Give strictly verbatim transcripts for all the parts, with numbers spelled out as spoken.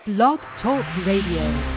Blog Talk Radio.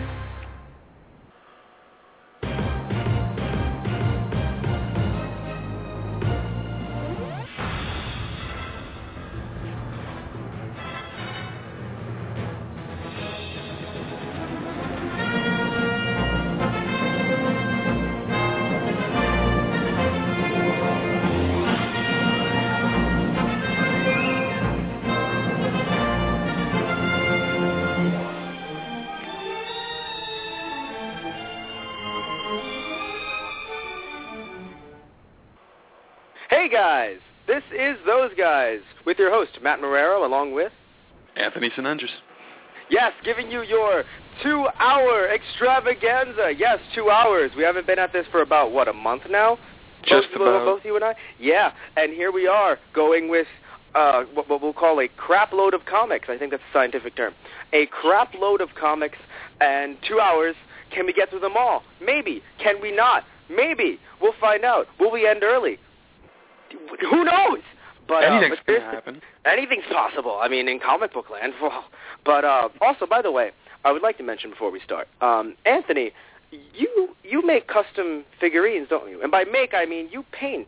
Hey guys, this is Those Guys with your host Matt Marrero along with Anthony Sinandris. Yes, giving you your two-hour extravaganza. Yes, two hours. We haven't been at this for about, what, a month now? Just both, about. Both you and I? Yeah, and here we are going with uh, what, what we'll call a crap load of comics. I think that's a scientific term. A crap load of comics and two hours. Can we get through them all? Maybe. Can we not? Maybe. We'll find out. Will we end early? Who knows? But, Anything's uh, but going to happen. Anything's possible. I mean, in comic book land. Well, but uh, also, by the way, I would like to mention before we start, um, Anthony, you you make custom figurines, don't you? And by make, I mean you paint.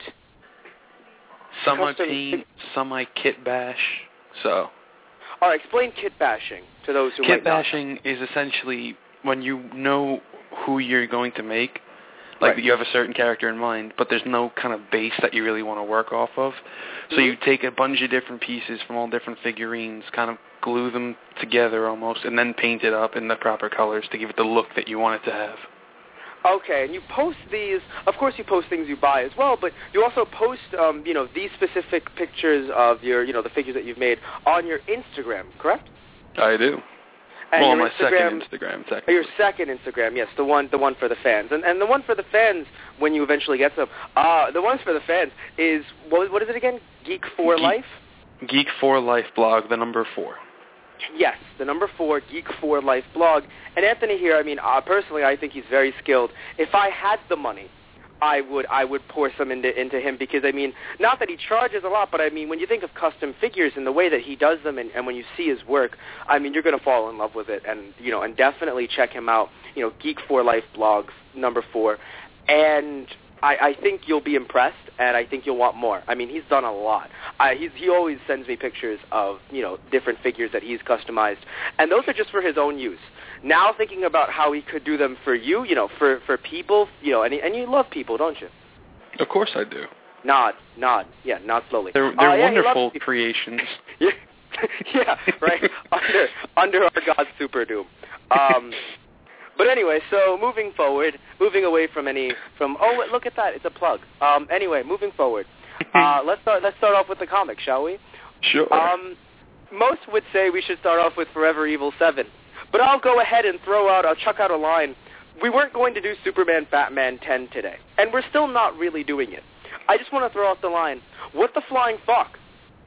Some I Custom paint, fig- some I kit bash. So All right, explain kit bashing to those who kit might not. bashing is essentially when you know who you're going to make. Like, Right. you have a certain character in mind, but there's no kind of base that you really want to work off of. So Mhm. you take a bunch of different pieces from all different figurines, kind of glue them together almost, and then paint it up in the proper colors to give it the look that you want it to have. Okay, and you post these, of course you post things you buy as well, but you also post, um, you know, these specific pictures of your, you know, the figures that you've made on your Instagram, correct? I do. And well, your my Instagram, second Instagram, Oh, technically. your second Instagram, yes, the one, the one for the fans, and and the one for the fans when you eventually get them. Uh, the ones for the fans is what, what is it again? Geek for Geek- Life. Geek for Life blog, the number four. Yes, the number four Geek for Life blog. And Anthony here, I mean, uh, personally, I think he's very skilled. If I had the money, I would I would pour some into into him because, I mean, not that he charges a lot, but I mean, when you think of custom figures and the way that he does them and, and when you see his work, I mean, you're going to fall in love with it. And, you know, and definitely check him out, you know, Geek for Life blog, number four. And I, I think you'll be impressed, and I think you'll want more. I mean, he's done a lot. I, he's, he always sends me pictures of, you know, different figures that he's customized, and those are just for his own use. Now thinking about how he could do them for you, you know, for, for people, you know, and, and you love people, don't you? Of course I do. Nod, nod, yeah, nod slowly. They're, they're Uh, yeah, he wonderful loves people. creations. Yeah, yeah, right, under, under our God's super doom. Um, but anyway, so moving forward, moving away from any, from, oh, wait, look at that, it's a plug. Um, anyway, moving forward, uh, let's start, let's start off with the comic, shall we? Sure. Um, most would say we should start off with Forever Evil seven, but I'll go ahead and throw out, I'll chuck out a line. We weren't going to do Superman Batman ten today, and we're still not really doing it. I just want to throw out the line, what the flying fuck?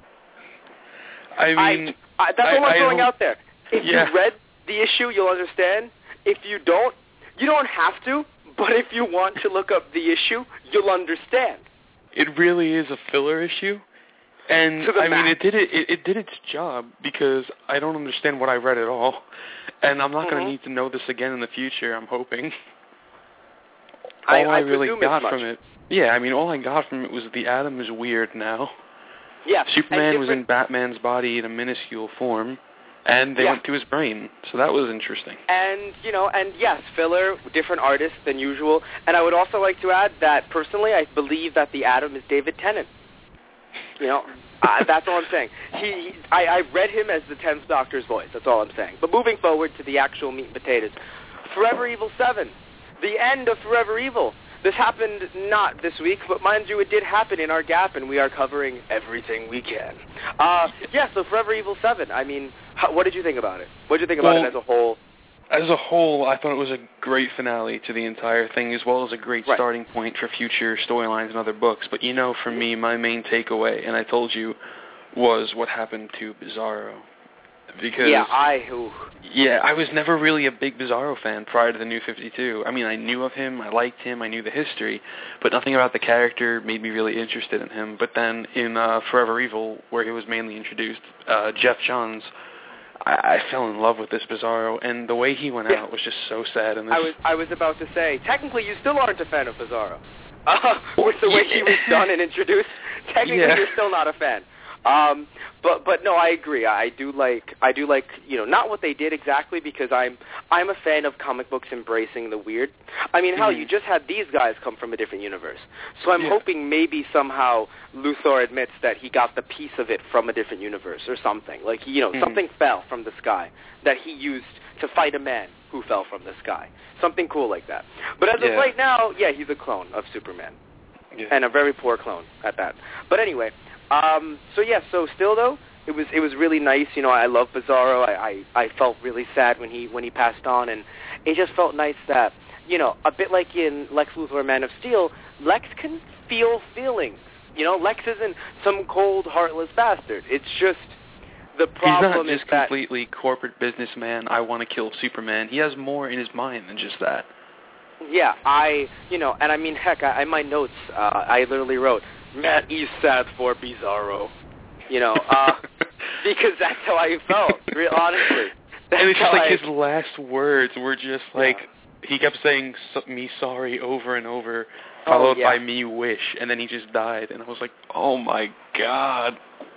I mean, I, I, that's all I, I'm throwing I out there. If yeah. you read the issue, you'll understand. If you don't, you don't have to, but if you want to look up the issue, you'll understand. It really is a filler issue. And, To the I mean, max. it did it, it, it did its job because I don't understand what I read at all. And I'm not Mhm. going to need to know this again in the future, I'm hoping. I- all I really presume as got much. from it, yeah, I mean, all I got from it was the Atom is weird now. Yeah. Superman and was in different- Batman's body in a minuscule form, and they Yeah. went to his brain, so that was interesting. And, you know, and yes, filler, different artists than usual. And I would also like to add that, personally, I believe that the Atom is David Tennant. You know, uh, that's all I'm saying. He, he I, I read him as the tenth Doctor's voice. That's all I'm saying. But moving forward to the actual meat and potatoes. Forever Evil seven. The end of Forever Evil. This happened not this week, but mind you, it did happen in our gap, and we are covering everything we can. Uh, yeah, so Forever Evil seven. I mean, how, what did you think about it? What did you think about Well, it as a whole? As a whole, I thought it was a great finale to the entire thing, as well as a great Right. starting point for future storylines and other books. But, you know, for me, my main takeaway, and I told you, was what happened to Bizarro. Because, Yeah, I... Ooh. yeah, I was never really a big Bizarro fan prior to the New fifty-two. I mean, I knew of him, I liked him, I knew the history, but nothing about the character made me really interested in him. But then in uh, Forever Evil, where he was mainly introduced, uh, Jeff Johns, I, I fell in love with this Bizarro, and the way he went yeah. out was just so sad. And this... I was I was about to say, technically, you still aren't a fan of Bizarro. Uh, with the way he was done and introduced, technically, yeah. you're still not a fan. Um, but but no, I agree. I do like I do like you know not what they did exactly, because I'm I'm a fan of comic books embracing the weird. I mean, hell, mm-hmm. you just had these guys come from a different universe, so I'm yeah. hoping maybe somehow Luthor admits that he got the piece of it from a different universe or something. Like you know, mm-hmm. something fell from the sky that he used to fight a man who fell from the sky. Something cool like that. But as yeah. of right now, yeah, he's a clone of Superman, yeah. and a very poor clone at that. But anyway. Um, so yeah, so still though, it was it was really nice. You know, I love Bizarro. I, I, I felt really sad when he when he passed on, and it just felt nice that, you know, a bit like in Lex Luthor Man of Steel, Lex can feel feelings. You know, Lex isn't some cold, heartless bastard. It's just the problem He's not is just that completely corporate businessman, I want to kill Superman. He has more in his mind than just that. Yeah, I, you know, and I mean, heck, I, in my notes, uh, I literally wrote, Matt is sad for Bizarro, you know, uh, because that's how I felt, real honestly. That's and it's just like I, his last words were just like, yeah. he kept saying, so, me sorry over and over, followed oh, yeah. by me wish, and then he just died, and I was like, oh my god.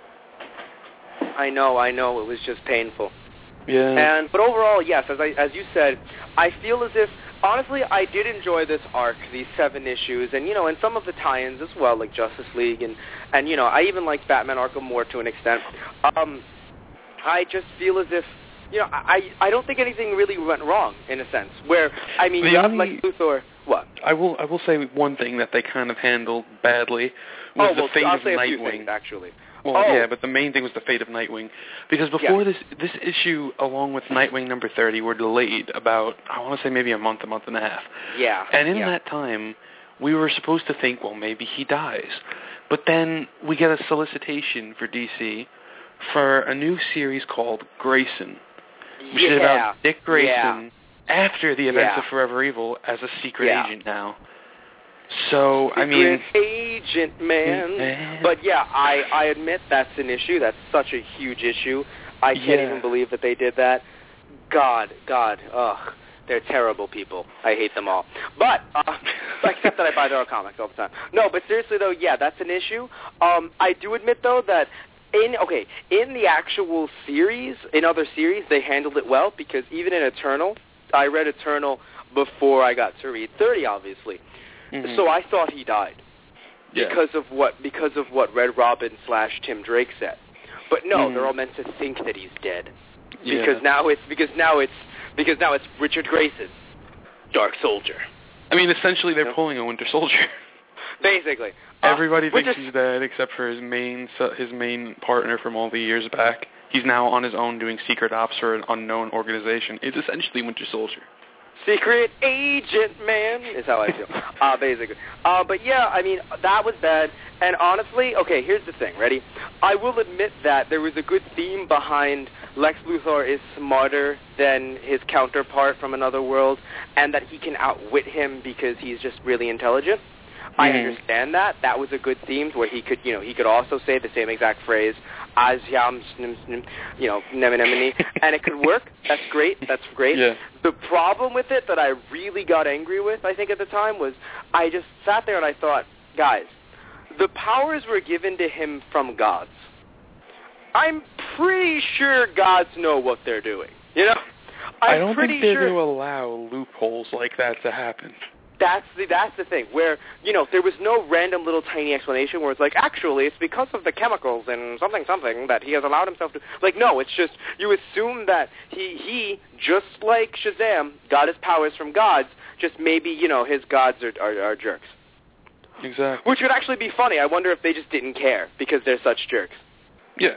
I know, I know, it was just painful. Yeah. And, but overall, yes, as I, as you said, I feel as if, honestly, I did enjoy this arc, these seven issues, and, you know, and some of the tie-ins as well, like Justice League, and, and you know, I even liked Batman Arkham more to an extent. Um, I just feel as if, you know, I, I don't think anything really went wrong, in a sense, where, I mean, you have like Luthor, what? I will, I will say one thing that they kind of handled badly was oh, well, the fate I'll of say Nightwing. A few things, actually. Well, oh. yeah, but the main thing was the fate of Nightwing, because before yeah. this this issue, along with Nightwing number thirty, were delayed about, I want to say maybe a month, a month and a half. Yeah. And in yeah. that time, we were supposed to think, well, maybe he dies. But then we get a solicitation for D C for a new series called Grayson, which yeah. is about Dick Grayson yeah. after the events yeah. of Forever Evil as a secret yeah. agent now. So, secret I mean... agent, man. man. But, yeah, I, I admit that's an issue. That's such a huge issue. I can't yeah. even believe that they did that. God, God, ugh. They're terrible people. I hate them all. But, uh, except that I buy their own comics all the time. No, but seriously, though, yeah, that's an issue. Um, I do admit, though, that in, okay, in the actual series, in other series, they handled it well, because even in Eternal, I read Eternal before I got to read thirty, obviously. Mm-hmm. So I thought he died yeah. because of what because of what Red Robin slash Tim Drake said. But no, mm-hmm. they're all meant to think that he's dead yeah. because now it's because now it's because now it's Richard Grayson, Dark Soldier. I mean, essentially, they're yep. pulling a Winter Soldier. Basically, everybody uh, thinks Winter... he's dead except for his main his main partner from all the years back. He's now on his own doing secret ops for an unknown organization. It's essentially Winter Soldier. Secret agent, man, is how I feel, uh, basically. Uh, but yeah, I mean, that was bad. And honestly, okay, here's the thing, ready? I will admit that there was a good theme behind Lex Luthor is smarter than his counterpart from another world, and that he can outwit him because he's just really intelligent. I mm. understand that. That was a good theme where he could, you know, he could also say the same exact phrase, as yam, you know, nemenemini, and it could work. That's great. That's great. Yeah. The problem with it that I really got angry with, I think at the time, was I just sat there and I thought, guys, the powers were given to him from gods. I'm pretty sure gods know what they're doing. You know, I'm I don't pretty think they're sure going to allow loopholes like that to happen. That's the that's the thing, where, you know, there was no random little tiny explanation where it's like, actually, it's because of the chemicals and something something that he has allowed himself to... Like, no, it's just, you assume that he, he just like Shazam, got his powers from gods, just maybe, you know, his gods are, are, are jerks. Exactly. Which would actually be funny. I wonder if they just didn't care because they're such jerks. Yeah.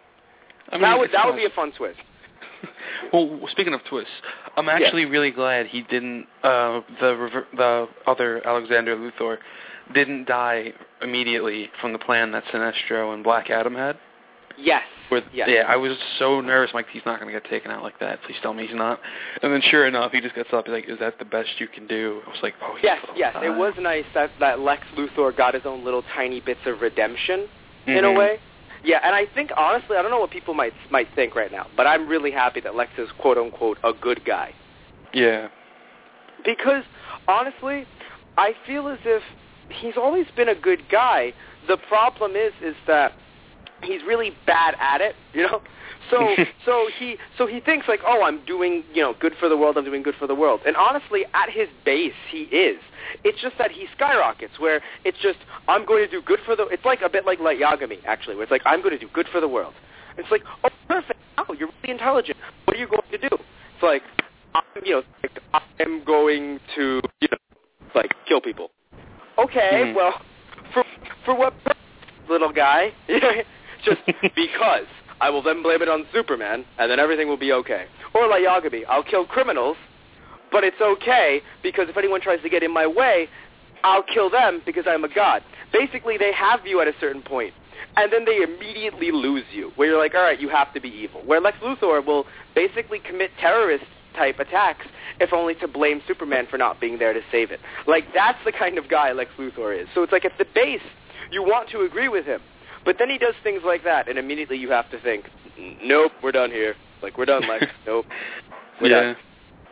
I mean, that would that not... would be a fun twist. Well, speaking of twists, I'm actually yeah. really glad he didn't, uh, the rever- the other Alexander Luthor didn't die immediately from the plan that Sinestro and Black Adam had. Yes. With, yes. Yeah, I was so nervous, like, he's not going to get taken out like that. Please tell me he's not. And then sure enough, he just gets up, he's like, is that the best you can do? I was like, oh, yes, yes. alive. It was nice that, that Lex Luthor got his own little tiny bits of redemption, mm-hmm. in a way. Yeah, and I think, honestly, I don't know what people might might think right now, but I'm really happy that Lex is, quote-unquote, a good guy. Yeah. Because, honestly, I feel as if he's always been a good guy. The problem is, is that he's really bad at it, you know? So so he so he thinks like, oh, I'm doing, you know, good for the world, I'm doing good for the world. And honestly, at his base, he is. It's just that he skyrockets, where it's just, I'm going to do good for the, it's like a bit like Light Yagami, actually, where it's like, I'm going to do good for the world. It's like, oh, perfect, oh, you're really intelligent. What are you going to do? It's like, I'm, you know, like, I'm going to, you know, like, kill people. Okay, mm-hmm. well, for for what purpose, little guy? Just because. I will then blame it on Superman, and then everything will be okay. Or like Yagami, I'll kill criminals, but it's okay, because if anyone tries to get in my way, I'll kill them because I'm a god. Basically, they have you at a certain point, and then they immediately lose you, where you're like, all right, you have to be evil. Where Lex Luthor will basically commit terrorist-type attacks, if only to blame Superman for not being there to save it. Like, that's the kind of guy Lex Luthor is. So it's like, at the base, you want to agree with him. But then he does things like that, and immediately you have to think, nope, we're done here. Like, we're done, Lex. Nope. We're yeah. done.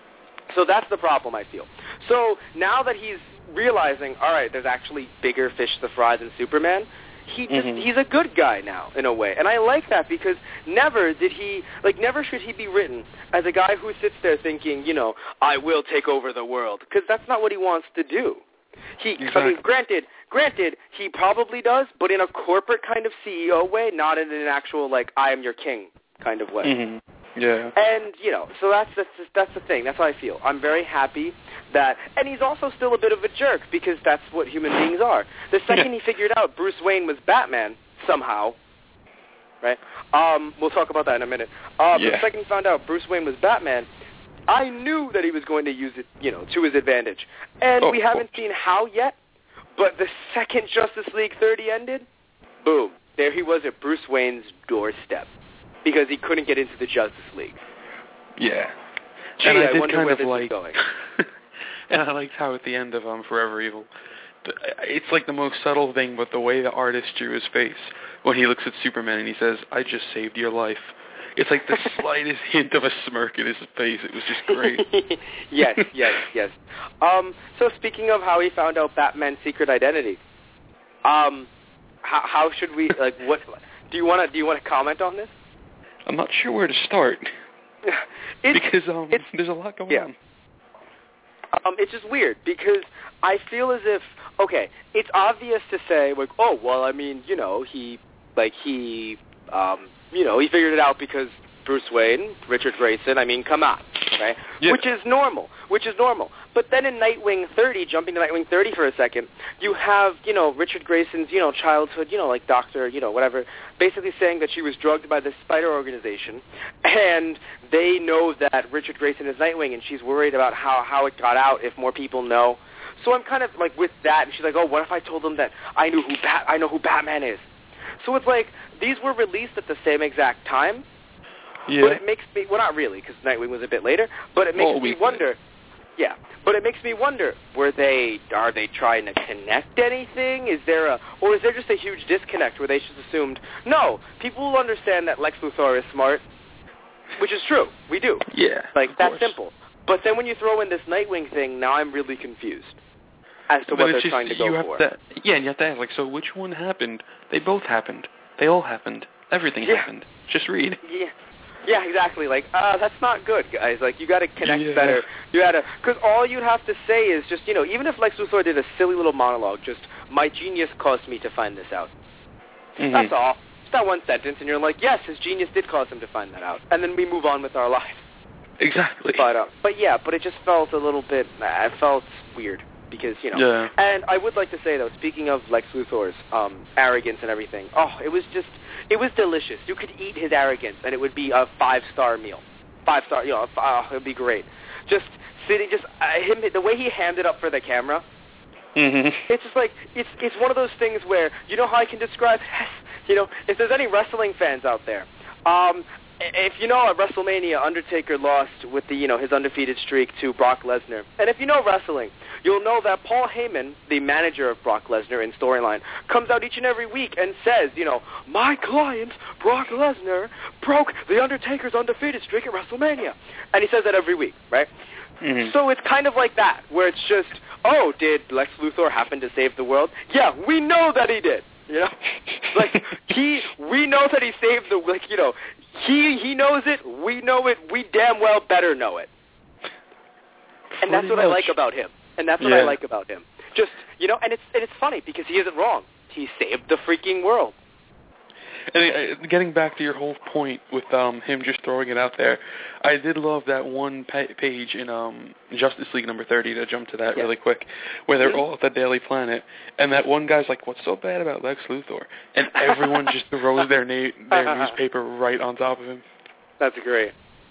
So that's the problem, I feel. So now that he's realizing, all right, there's actually bigger fish to fry than Superman, he just, mm-hmm. he's a good guy now, in a way. And I like that, because never did he, like, never should he be written as a guy who sits there thinking, you know, I will take over the world, because that's not what he wants to do. He, exactly. I mean, granted, granted, he probably does, but in a corporate kind of C E O way, not in an actual, like, I am your king kind of way. Mm-hmm. Yeah. And, you know, so that's, that's, that's the thing. That's how I feel. I'm very happy that, and he's also still a bit of a jerk, because that's what human beings are. The second he figured out Bruce Wayne was Batman, somehow, right? Um, we'll talk about that in a minute. Uh, yeah. But the second he found out Bruce Wayne was Batman, I knew that he was going to use it, you know, to his advantage. And oh, we haven't seen how yet, but the second Justice League thirty ended, boom, there he was at Bruce Wayne's doorstep, because he couldn't get into the Justice League. Yeah. Gee, and I, I did wonder kind where of this like, is going. And I liked how at the end of um, Forever Evil, it's like the most subtle thing, but the way the artist drew his face when he looks at Superman and he says, I just saved your life. It's like the slightest hint of a smirk in his face. It was just great. yes, yes, yes. Um, so speaking of how he found out Batman's secret identity, um, how, how should we, like, what, do you want to, do you want to comment on this? I'm not sure where to start. it's, because um, it's, there's a lot going yeah. on. Um, it's just weird, because I feel as if, okay, it's obvious to say, like, oh, well, I mean, you know, he, like, he, um, you know, he figured it out because Bruce Wayne, Richard Grayson, I mean, come on, right? Yeah. Which is normal, which is normal. But then in Nightwing thirty, jumping to Nightwing thirty for a second, you have, you know, Richard Grayson's, you know, childhood, you know, like doctor, you know, whatever, basically saying that she was drugged by the Spider Organization, and they know that Richard Grayson is Nightwing, and she's worried about how, how it got out if more people know. So I'm kind of like with that, and she's like, oh, what if I told them that I knew who Bat- I know who Batman is? So it's like, these were released at the same exact time, yeah. but it makes me, well, not really, because Nightwing was a bit later, but it makes oh, me wonder, yeah, but it makes me wonder, were they, are they trying to connect anything? Is there a, or is there just a huge disconnect where they just assumed, no, people will understand that Lex Luthor is smart, which is true, we do. Yeah, Like, of that's course. simple. But then when you throw in this Nightwing thing, now I'm really confused as to but what it's they're just, trying to you go have for. To, yeah, and you have to ask, like, so which one happened? They both happened. They all happened. Everything Yeah. happened. Just read. Yeah, yeah, exactly. Like, uh, that's not good, guys. Like, you got to connect Yeah. better. You got to, because all you'd have to say is just, you know, even if Lex Luthor did a silly little monologue, just, my genius caused me to find this out. Mm-hmm. That's all. Just that one sentence, and you're like, yes, his genius did cause him to find that out. And then we move on with our lives. Exactly. But, uh, but yeah, but it just felt a little bit, uh, it felt weird. Because, you know, yeah. and I would like to say, though, speaking of Lex Luthor's um, arrogance and everything, oh, it was just, it was delicious. You could eat his arrogance, and it would be a five-star meal. Five-star, you know, oh, it would be great. Just sitting, just, uh, him, the way he hammed it up for the camera, mm-hmm. it's just like, it's it's one of those things where, you know how I can describe, you know, if there's any wrestling fans out there, um, if you know, at WrestleMania, Undertaker lost with the, you know, his undefeated streak to Brock Lesnar. And if you know wrestling, you'll know that Paul Heyman, the manager of Brock Lesnar in Storyline, comes out each and every week and says, you know, my client, Brock Lesnar, broke the Undertaker's undefeated streak at WrestleMania. And he says that every week, right? Mm-hmm. So it's kind of like that, where it's just, oh, did Lex Luthor happen to save the world? Yeah, we know that he did. You know, like he, we know that he saved the, like, you know, he he knows it, we know it, we damn well better know it. And that's what I like about him. And that's what yeah. I like about him. Just, you know, and it's and it's funny because he isn't wrong. He saved the freaking world. And uh, getting back to your whole point with um, him just throwing it out there, I did love that one pa- page in um, Justice League number thirty, to jump to that yeah. really quick, where they're mm-hmm. all at the Daily Planet, and that one guy's like, what's so bad about Lex Luthor? And everyone just throws their na- their newspaper right on top of him. That's great.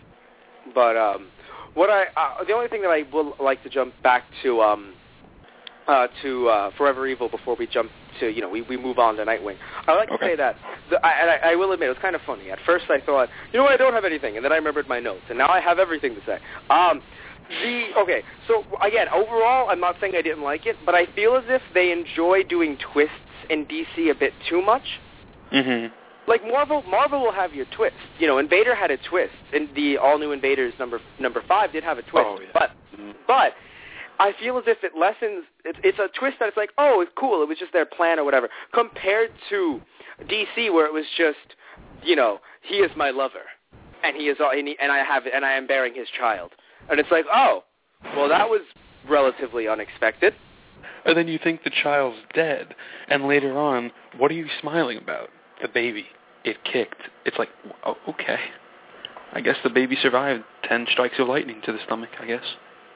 But um, what I uh, the only thing that I would like to jump back to um, uh, to uh, Forever Evil before we jump to, you know, we, we move on to Nightwing. I like okay. to say that, the, I, and I, I will admit, it was kind of funny. At first I thought, you know what, I don't have anything, and then I remembered my notes, and now I have everything to say. Um, the, okay, so again, overall, I'm not saying I didn't like it, but I feel as if they enjoy doing twists in D C a bit too much. Mm-hmm. Like Marvel, Marvel will have your twist. You know, Invader had a twist, and the All New Invaders number number five did have a twist, oh, yeah. but mm-hmm. but I feel as if it lessens, it's, it's a twist that it's like, oh, it's cool, it was just their plan or whatever, compared to D C where it was just, you know, he is my lover, and he is, and, he, and I have, and I am bearing his child. And it's like, oh, well, that was relatively unexpected. And then you think the child's dead, and later on, what are you smiling about? The baby. It kicked. It's like, oh, okay. I guess the baby survived ten strikes of lightning to the stomach, I guess.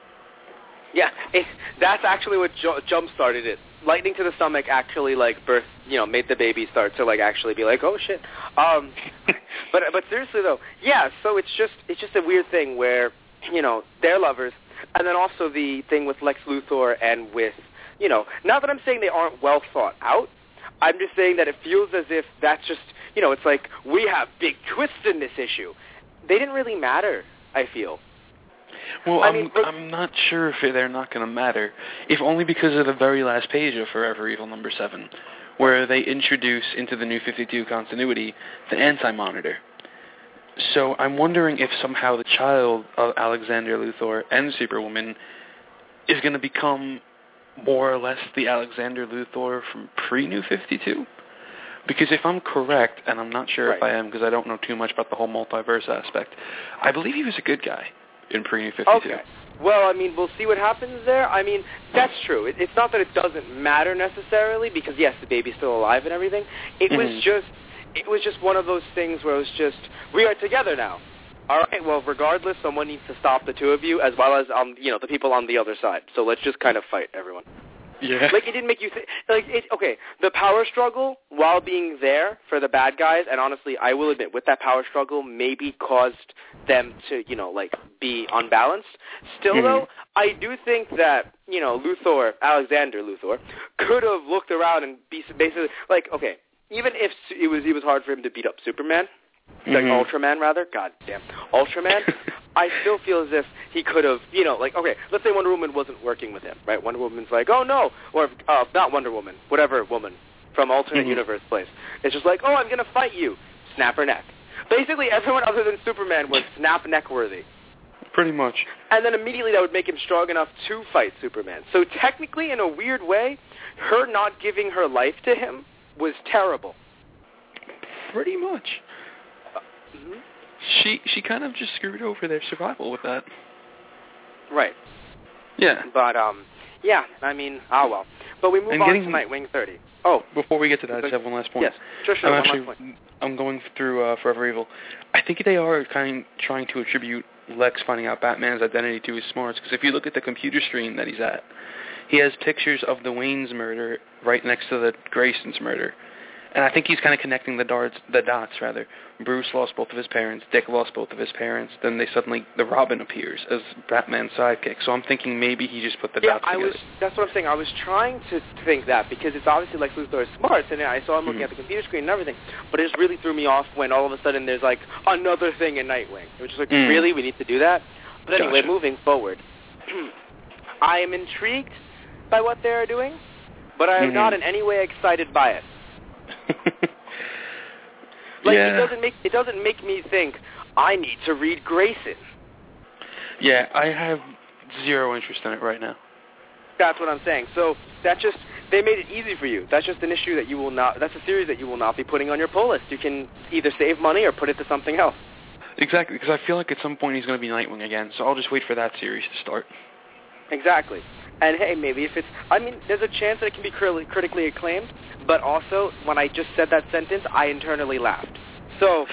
Yeah, it, that's actually what ju- jump-started it. Lightning to the stomach actually, like, birth, you know, made the baby start to, like, actually be like, oh, shit. Um, but but seriously, though, yeah, so it's just it's just a weird thing where, you know, they're lovers, and then also the thing with Lex Luthor and with, you know, not that I'm saying they aren't well thought out, I'm just saying that it feels as if that's just, you know, it's like, we have big twists in this issue. They didn't really matter, I feel. Well, I I'm, mean, but, I'm not sure if they're not going to matter, if only because of the very last page of Forever Evil number seven, where they introduce into the New fifty-two continuity the Anti-Monitor. So I'm wondering if somehow the child of Alexander Luthor and Superwoman is going to become more or less the Alexander Luthor from pre-New fifty-two? Because if I'm correct, and I'm not sure right. if I am because I don't know too much about the whole multiverse aspect, I believe he was a good guy in pre-New fifty-two. Okay. Well, I mean, we'll see what happens there. I mean, that's true. It, it's not that it doesn't matter necessarily, because, yes, the baby's still alive and everything. It mm-hmm. was just it was just one of those things where it was just, we are together now. All right, well, regardless, someone needs to stop the two of you, as well as, um, you know, the people on the other side. So let's just kind of fight, everyone. Yeah. Like, it didn't make you think, like, it, okay, the power struggle, while being there for the bad guys, and honestly, I will admit, with that power struggle, maybe caused them to, you know, like, be unbalanced. Still, mm-hmm. though, I do think that, you know, Luthor, Alexander Luthor, could have looked around and be basically, like, okay, even if it was, it was hard for him to beat up Superman, like mm-hmm. Ultraman, rather, god damn, Ultraman, I still feel as if he could have, you know, like, okay, let's say Wonder Woman wasn't working with him, right? Wonder Woman's like, oh, no, or, uh, not Wonder Woman, whatever woman from alternate mm-hmm. universe place. It's just like, oh, I'm going to fight you, snap her neck. Basically, everyone other than Superman was snap neck worthy. Pretty much. And then immediately that would make him strong enough to fight Superman. So technically, in a weird way, her not giving her life to him was terrible. Pretty much. Mm-hmm. She she kind of just screwed over their survival with that. Right. Yeah. But, um, yeah, I mean, ah, well. But we move and on getting, to Nightwing thirty. Oh. Before we get to that, I just have one last point. Yes, sure, sure, I'm one actually, last point. I'm going through uh, Forever Evil. I think they are kind of trying to attribute Lex finding out Batman's identity to his smarts, because if you look at the computer screen that he's at, he has pictures of the Wayne's murder right next to the Grayson's murder. And I think he's kind of connecting the dots, the dots rather. Bruce lost both of his parents. Dick lost both of his parents. Then they suddenly, the Robin appears as Batman's sidekick. So I'm thinking maybe he just put the yeah, dots I together. was. That's what I'm saying. I was trying to think that because it's obviously like Luthor is smart, and I saw him looking mm-hmm. at the computer screen and everything. But it just really threw me off when all of a sudden there's like another thing in Nightwing. It was just like, mm. really, we need to do that. But anyway, gotcha. moving forward, I am intrigued by what they are doing, but I am mm-hmm. not in any way excited by it. Like yeah. it doesn't make it doesn't make me think I need to read Grayson. Yeah, I have zero interest in it right now. That's what I'm saying. So that just they made it easy for you. That's just an issue that you will not. That's a series that you will not be putting on your pull list. You can either save money or put it to something else. Exactly, because I feel like at some point he's going to be Nightwing again. So I'll just wait for that series to start. Exactly. And hey, maybe if it's, I mean, there's a chance that it can be crit- critically acclaimed, but also, when I just said that sentence, I internally laughed. So...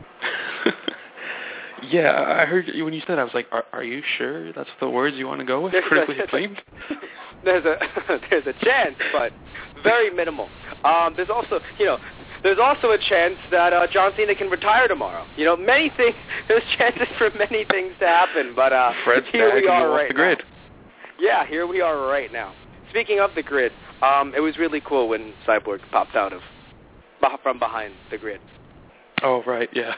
yeah, I heard you when you said that, I was like, are, are you sure that's the words you want to go with, critically acclaimed? there's a there's a chance, but very minimal. Um, there's also, you know, there's also a chance that uh, John Cena can retire tomorrow. You know, many things, there's chances for many things to happen, but uh, Fred's here we are right off the grid. now. Yeah, here we are right now. Speaking of the grid, um, it was really cool when Cyborg popped out of from behind the grid. Oh, right, yeah.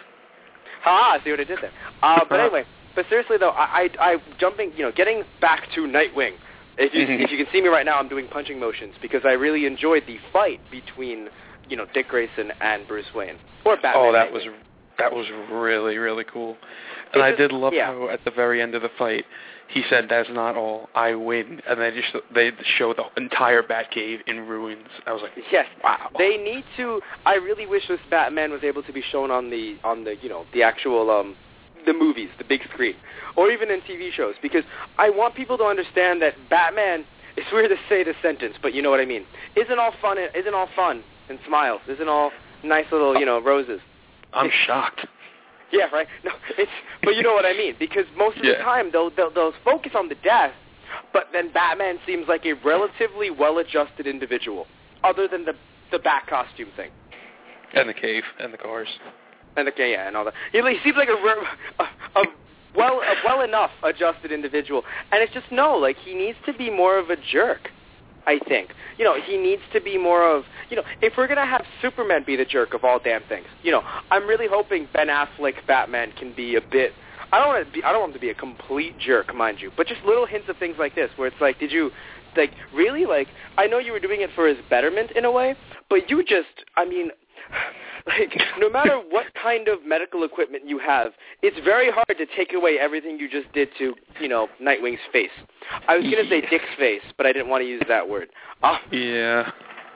Ha! See what I did there. Uh, but anyway, but seriously though, I, I, I jumping, you know, getting back to Nightwing. If you if you can see me right now, I'm doing punching motions because I really enjoyed the fight between, you know, Dick Grayson and Bruce Wayne or Batman. Oh, that Nightwing. was that was really really cool. And I did love yeah. how at the very end of the fight, he said, "That's not all. I win." And they just they show the entire Batcave in ruins. I was like, "Yes, wow." They need to. I really wish this Batman was able to be shown on the on the you know the actual um the movies, the big screen, or even in T V shows, because I want people to understand that Batman. It's weird to say this sentence, but you know what I mean. Isn't all fun? Isn't all fun and smiles? Isn't all nice little you know roses? I'm shocked. Yeah, right. No, it's but you know what I mean, because most of yeah. the time they'll, they'll they'll focus on the death, but then Batman seems like a relatively well-adjusted individual, other than the the bat costume thing. And the cave and the cars. And the yeah, and all that. He, he seems like a, a, a well a well enough adjusted individual, and it's just no, like he needs to be more of a jerk. I think. You know, he needs to be more of, you know, if we're going to have Superman be the jerk of all damn things, you know, I'm really hoping Ben Affleck Batman can be a bit, I don't want to be, I don't want him to be a complete jerk, mind you, but just little hints of things like this, where it's like, did you, like, really, like, I know you were doing it for his betterment in a way, but you just, I mean, like, no matter what kind of medical equipment you have, it's very hard to take away everything you just did to, you know, Nightwing's face. I was going to say Dick's face, but I didn't want to use that word. Uh, yeah.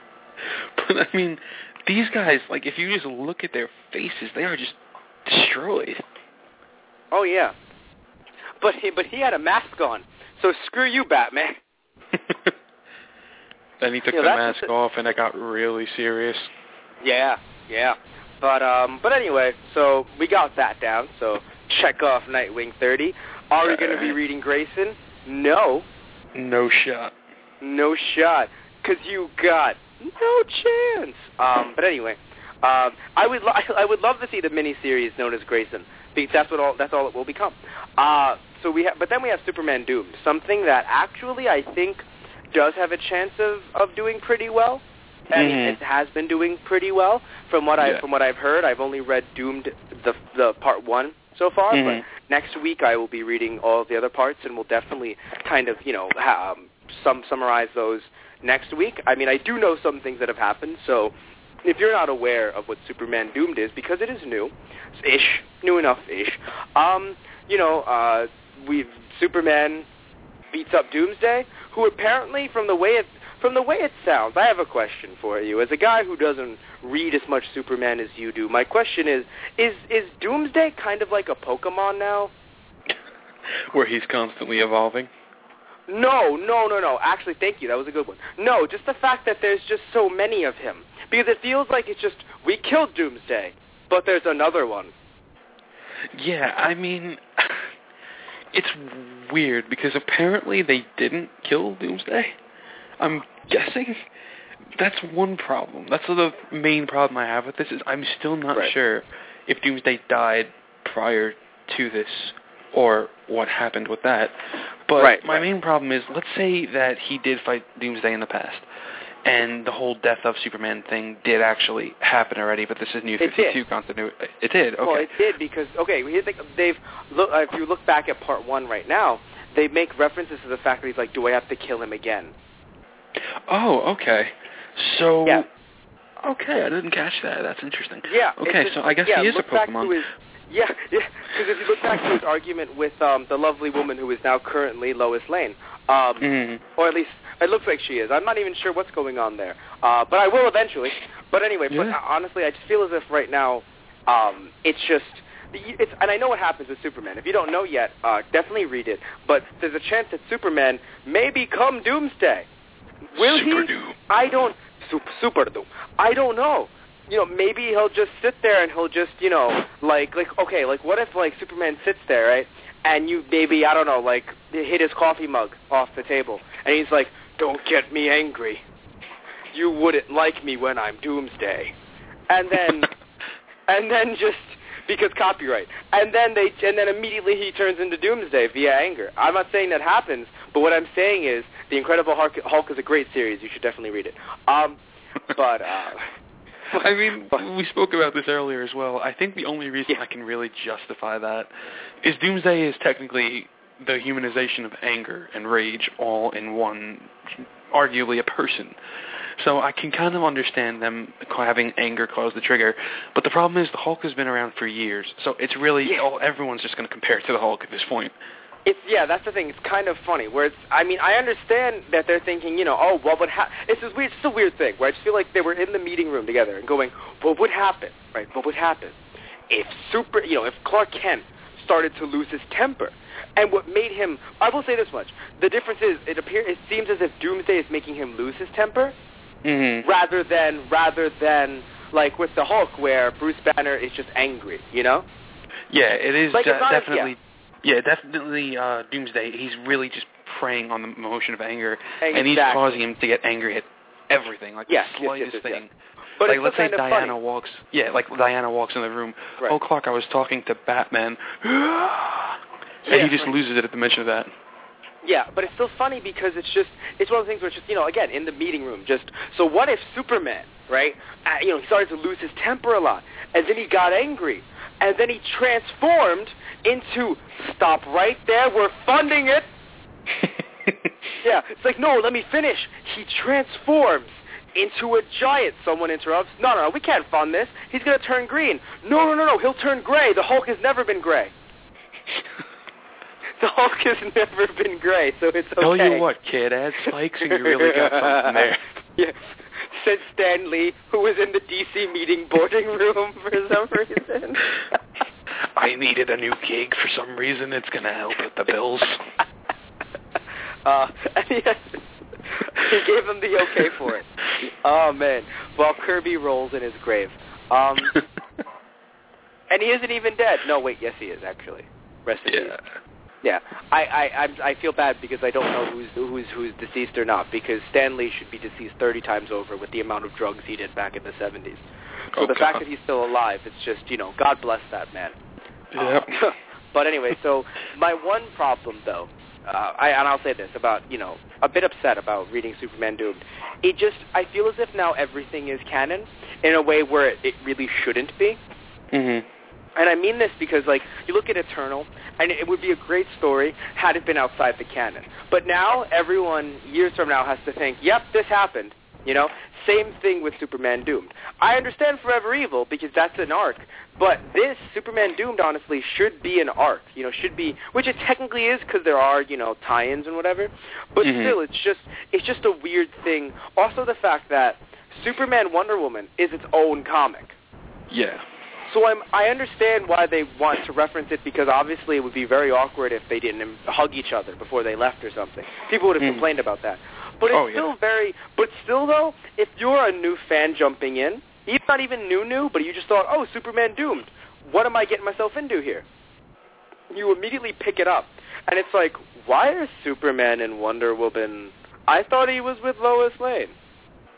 But, I mean, these guys, like, if you just look at their faces, they are just destroyed. Oh, yeah. But he, but he had a mask on, so screw you, Batman. Then he took you know, the mask the, off, and it got really serious. Yeah, yeah. But um, but anyway, so we got that down. So check off Nightwing thirty. Are we going to be reading Grayson? No. No shot. No shot. Because you got no chance. Um, but anyway, um, I would lo- I would love to see the miniseries known as Grayson, because that's what all that's all it will become. Uh, so we ha- but then we have Superman Doomed, something that actually I think does have a chance of, of doing pretty well. I mean, mm-hmm. it has been doing pretty well from what yeah. I from what I've heard. I've only read Doomed the the part one so far, mm-hmm. but next week I will be reading all of the other parts, and we'll definitely kind of you know ha- um, some summarize those next week. I mean, I do know some things that have happened, so if you're not aware of what Superman Doomed is, because it is new, ish, new enough ish. Um, you know, uh, we Superman beats up Doomsday, who apparently, from the way it From the way it sounds, I have a question for you. As a guy who doesn't read as much Superman as you do, my question is, is is Doomsday kind of like a Pokemon now? Where he's constantly evolving? No, no, no, no. Actually, thank you. That was a good one. No, just the fact that there's just so many of him. Because it feels like it's just, we killed Doomsday, but there's another one. Yeah, I mean, it's weird, because apparently they didn't kill Doomsday. I'm guessing that's one problem. That's the main problem I have with this, is I'm still not right. sure if Doomsday died prior to this or what happened with that. But right, my right. main problem is, let's say that he did fight Doomsday in the past, and the whole death of Superman thing did actually happen already, but this is New fifty-two continuity. It did, okay. Well, it did because, okay, here's like, they've, look, uh, if you look back at part one right now, they make references to the fact that he's like, do I have to kill him again? Oh, okay. So, yeah. okay, I didn't catch that. That's interesting. Yeah. Okay, just, so I guess yeah, he is a look back Pokemon. To his, yeah, yeah, because if you look back to his argument with um, the lovely woman who is now currently Lois Lane, um, mm-hmm. or at least it looks like she is. I'm not even sure what's going on there, uh, but I will eventually. But anyway, yeah. but honestly, I just feel as if right now um, it's just, it's, and I know what happens with Superman. If you don't know yet, uh, definitely read it. But there's a chance that Superman may become Doomsday. Will Super he? Doom. I don't. Super, super Doom. I don't know. You know, maybe he'll just sit there and he'll just, you know, like, like, okay, like, what if, like, Superman sits there, right, and you maybe, I don't know, like, hit his coffee mug off the table, and he's like, don't get me angry. You wouldn't like me when I'm Doomsday. And then, and then just, because copyright. And then they, and then immediately he turns into Doomsday via anger. I'm not saying that happens, but what I'm saying is, The Incredible Hulk, Hulk is a great series. You should definitely read it. Um, but, uh... I mean, we spoke about this earlier as well. I think the only reason yeah. I can really justify that is Doomsday is technically the humanization of anger and rage all in one, arguably a person. So I can kind of understand them having anger cause the trigger. But the problem is the Hulk has been around for years. So it's really, yeah. all, everyone's just going to compare it to the Hulk at this point. It's yeah, that's the thing. It's kind of funny. Where it's, I mean, I understand that they're thinking, you know, oh, what would happen? It's this weird, it's a weird thing. Where I just feel like they were in the meeting room together and going, what would happen, right? What would happen if super, you know, if Clark Kent started to lose his temper? And what made him? I will say this much: the difference is, it appears, it seems as if Doomsday is making him lose his temper, mm-hmm. rather than rather than like with the Hulk, where Bruce Banner is just angry, you know? Yeah, it is like, uh, not, definitely. Yeah. Yeah, definitely uh, Doomsday. He's really just preying on the emotion of anger, exactly. and he's causing him to get angry at everything, like yes, the slightest yes, yes, yes, thing. yes. But like, it's let's say kind of Diana funny. walks, yeah, like Diana walks in the room. Right. Oh, Clark, I was talking to Batman, and yeah, he just right. loses it at the mention of that. Yeah, but it's still funny because it's just, it's one of the things where it's just, you know, again, in the meeting room, just, so what if Superman, right, uh, you know, he started to lose his temper a lot, and then he got angry, and then he transformed into, stop right there, we're funding it. Yeah, it's like, no, let me finish. He transforms into a giant. Someone interrupts. No, no, no, we can't fund this. He's going to turn green. No, no, no, no, he'll turn gray. The Hulk has never been gray. The Hulk has never been gray, so it's okay. Tell you what, kid, add spikes and you really got something there. Yeah, said Stan Lee, who was in the D C meeting boarding room for some reason. I needed a new gig for some reason. It's going to help with the bills. uh, yes, he gave him the okay for it. Oh, man. While Kirby rolls in his grave. Um, and he isn't even dead. No, wait, yes, he is, actually. Rest in peace. Yeah. Yeah, I, I I'm, I feel bad because I don't know who's who's who's deceased or not, because Stan Lee should be deceased thirty times over with the amount of drugs he did back in the seventies. So oh, the God. fact that he's still alive, it's just, you know, God bless that man. Yep. Uh, but anyway, so my one problem, though, uh, I, and I'll say this about, you know, a bit upset about reading Superman Doomed. It just, I feel as if now everything is canon in a way where it, it really shouldn't be. Mm-hmm. And I mean this because, like, you look at Eternal, and it would be a great story had it been outside the canon. But now, everyone, years from now, has to think, yep, this happened, you know? Same thing with Superman Doomed. I understand Forever Evil, because that's an arc, but this, Superman Doomed, honestly, should be an arc, you know, should be, which it technically is, because there are, you know, tie-ins and whatever, but mm-hmm. still, it's just, it's just a weird thing. Also, the fact that Superman Wonder Woman is its own comic. Yeah. So I'm, I understand why they want to reference it, because obviously it would be very awkward if they didn't hug each other before they left or something. People would have mm. complained about that. But it's oh, yeah. still very, but still though, if you're a new fan jumping in, even not even new new, but you just thought, oh, Superman Doomed, what am I getting myself into here? You immediately pick it up. And it's like, why are Superman and Wonder Woman, I thought he was with Lois Lane.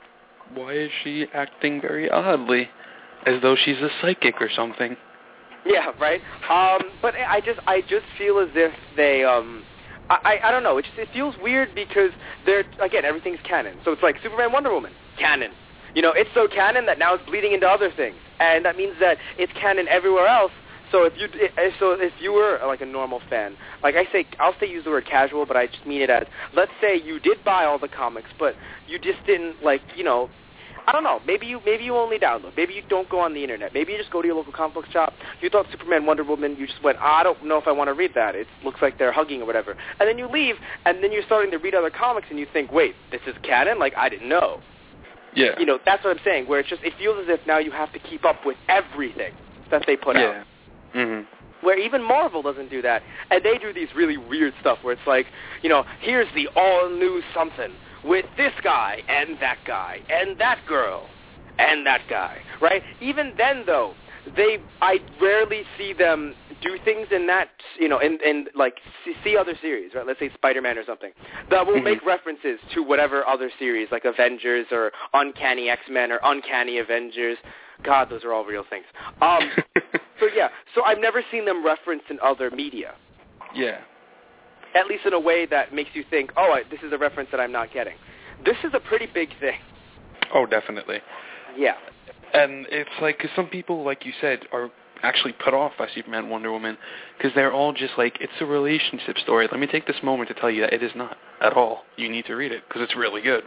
why is she acting very oddly, as though she's a psychic or something? Yeah, right. Um, but I just I just feel as if they um. I, I don't know. It just it feels weird because they're again everything's canon. So it's like Superman, Wonder Woman, canon. You know, it's so canon that now it's bleeding into other things, and that means that it's canon everywhere else. So if you so if you were like a normal fan, like I say, I'll say use the word casual, but I just mean it as let's say you did buy all the comics, but you just didn't like you know. I don't know. Maybe you maybe you only download. Maybe you don't go on the internet. Maybe you just go to your local comic book shop. You thought Superman, Wonder Woman. You just went, oh, I don't know if I want to read that. It looks like they're hugging or whatever. And then you leave, and then you're starting to read other comics, and you think, wait, this is canon? Like I didn't know. Yeah. You know, that's what I'm saying. Where it's just it feels as if now you have to keep up with everything that they put yeah. out. Mhm. Where even Marvel doesn't do that, and they do these really weird stuff where it's like, you know, here's the all-new something with this guy and that guy and that girl. And that guy, right? Even then, though, they I rarely see them do things in that, you know, in, in like see, see other series, right? Let's say Spider-Man or something that will mm-hmm. make references to whatever other series, like Avengers or Uncanny X-Men or Uncanny Avengers. God, those are all real things. Um, so yeah, so I've never seen them referenced in other media. Yeah. At least in a way that makes you think, oh, I, this is a reference that I'm not getting. This is a pretty big thing. Oh, definitely. Yeah. And it's like, because some people, like you said, are actually put off by Superman, Wonder Woman, because they're all just like, it's a relationship story. Let me take this moment to tell you that it is not at all. You need to read it, because it's really good.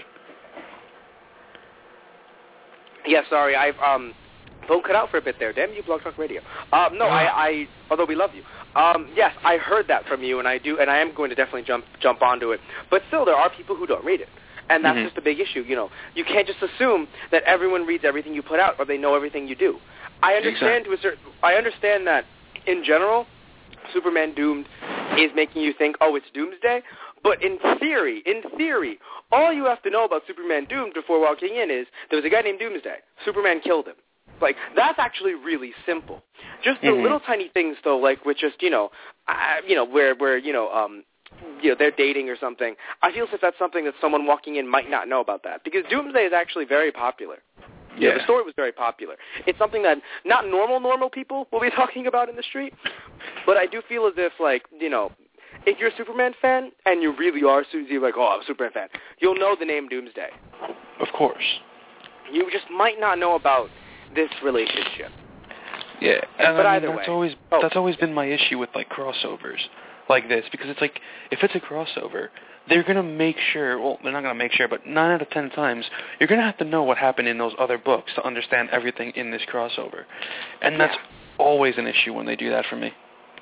Yeah, sorry, I've, um, phone cut out for a bit there. Damn you, Blog Talk Radio. Um, no, I, I, although we love you. Um, yes, I heard that from you, and I do, and I am going to definitely jump, jump onto it. But still, there are people who don't read it. And that's mm-hmm. just a big issue, you know. You can't just assume that everyone reads everything you put out or they know everything you do. I understand exactly. to a certain, I understand that in general, Superman Doomed is making you think, oh, it's Doomsday. But in theory, in theory, all you have to know about Superman Doomed before walking in is there was a guy named Doomsday. Superman killed him. Like, that's actually really simple. Just the mm-hmm. little tiny things, though, like with just, you know, uh, you know, where, where, you know, um, you know, they're dating or something. I feel as if that's something that someone walking in might not know about that. Because Doomsday is actually very popular. Yeah. You know, the story was very popular. It's something that not normal, normal people will be talking about in the street. But I do feel as if, like, you know, if you're a Superman fan and you really are, you're like, oh, I'm a Superman fan, you'll know the name Doomsday. Of course. You just might not know about this relationship. Yeah, and but I mean, either that's way. always oh. that's always been my issue with like crossovers like this, because it's like if it's a crossover, they're gonna make sure. Well, they're not gonna make sure, but nine out of ten times you're gonna have to know what happened in those other books to understand everything in this crossover, and that's yeah. always an issue when they do that for me.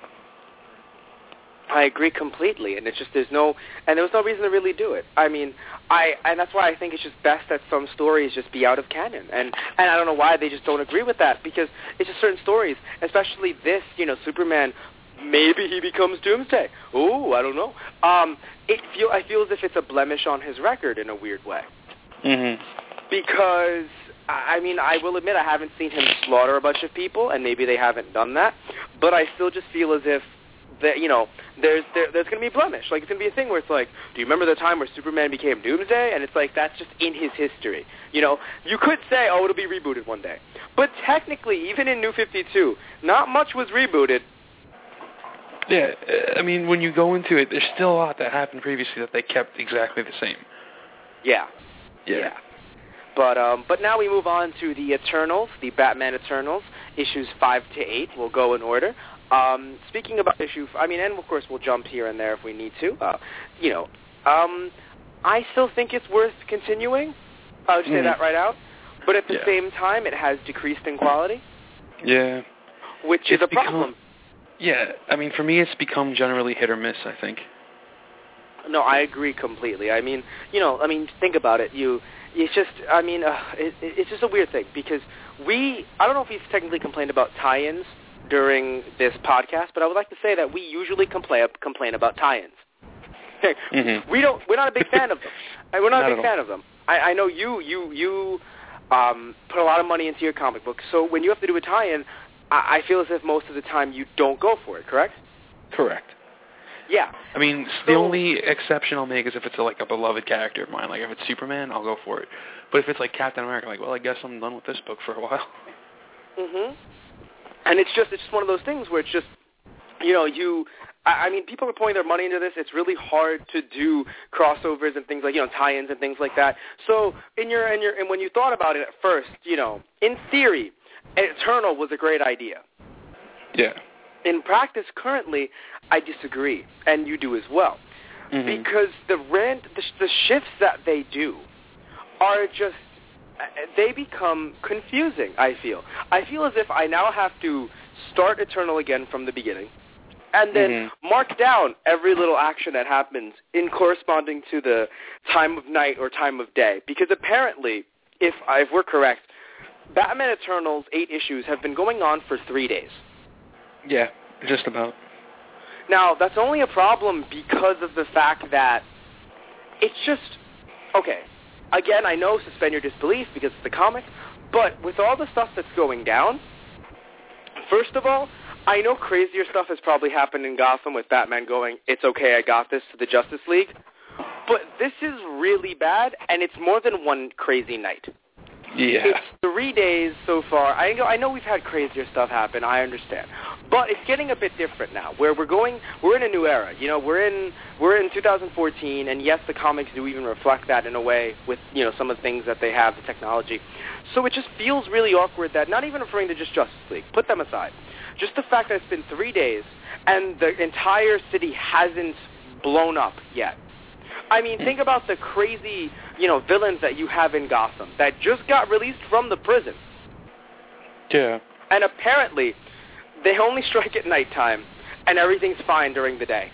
I agree completely, and it's just there's no, and there was no reason to really do it. I mean, I and that's why I think it's just best that some stories just be out of canon, and and I don't know why they just don't agree with that, because it's just certain stories, especially this, you know, Superman, maybe he becomes Doomsday. Ooh, I don't know. Um, it feel I feel as if it's a blemish on his record in a weird way. Mm-hmm. Because I mean, I will admit I haven't seen him slaughter a bunch of people, and maybe they haven't done that, but I still just feel as if that, you know, there's there, there's going to be a blemish. Like, it's going to be a thing where it's like, do you remember the time where Superman became Doomsday? And it's like, that's just in his history. You know, you could say, oh, it'll be rebooted one day. But technically, even in New fifty-two, not much was rebooted. Yeah, I mean, when you go into it, there's still a lot that happened previously that they kept exactly the same. Yeah. Yeah. yeah. But um, but now we move on to the Eternals, the Batman Eternals, issues five to eight. We'll go in order. Um, speaking about issue, I mean, and of course we'll jump here and there if we need to. Uh, you know, um, I still think it's worth continuing. I'll just say mm. that right out. But at the yeah. same time, it has decreased in quality. Yeah. Which it's is a become, problem. Yeah, I mean, for me, it's become generally hit or miss, I think. No, I agree completely. I mean, you know, I mean, think about it. You, it's just, I mean, uh, it, it's just a weird thing because we, I don't know if we've technically complained about tie-ins during this podcast, but I would like to say that we usually complain complain about tie-ins. mm-hmm. We don't. We're not a big fan of them. We're not, not a big fan of them. I, I know you. You. You um, put a lot of money into your comic book, so when you have to do a tie-in, I, I feel as if most of the time you don't go for it. Correct? Correct. Yeah. I mean, so, the only exception I'll make is if it's a, like a beloved character of mine. Like if it's Superman, I'll go for it. But if it's like Captain America, like, well, I guess I'm done with this book for a while. Mhm. And it's just it's just one of those things where it's just, you know, you. I mean, people are pouring their money into this. It's really hard to do crossovers and things like, you know, tie-ins and things like that. So, in your in your and when you thought about it at first, you know, in theory, Eternal was a great idea. Yeah. In practice, currently, I disagree, and you do as well, mm-hmm. because the rant, the, the shifts that they do are just, they become confusing. I feel. I feel as if I now have to start Eternal again from the beginning, and then mm-hmm. mark down every little action that happens in corresponding to the time of night or time of day, because apparently, if if we're correct, Batman Eternal's eight issues have been going on for three days. Yeah, just about. Now, that's only a problem because of the fact that it's just, okay, again, I know suspend your disbelief because it's the comic, but with all the stuff that's going down, first of all, I know crazier stuff has probably happened in Gotham with Batman going, it's okay, I got this, to the Justice League, but this is really bad, and it's more than one crazy night. Yeah. It's three days so far. I know, I know we've had crazier stuff happen. I understand, but it's getting a bit different now. Where we're going, we're in a new era. You know, we're in we're in two thousand fourteen, and yes, the comics do even reflect that in a way with you know some of the things that they have, the technology. So it just feels really awkward that not even referring to just Justice League. Put them aside. Just the fact that it's been three days and the entire city hasn't blown up yet. I mean, think about the crazy, you know, villains that you have in Gotham that just got released from the prison. Yeah. And apparently, they only strike at nighttime, and everything's fine during the day.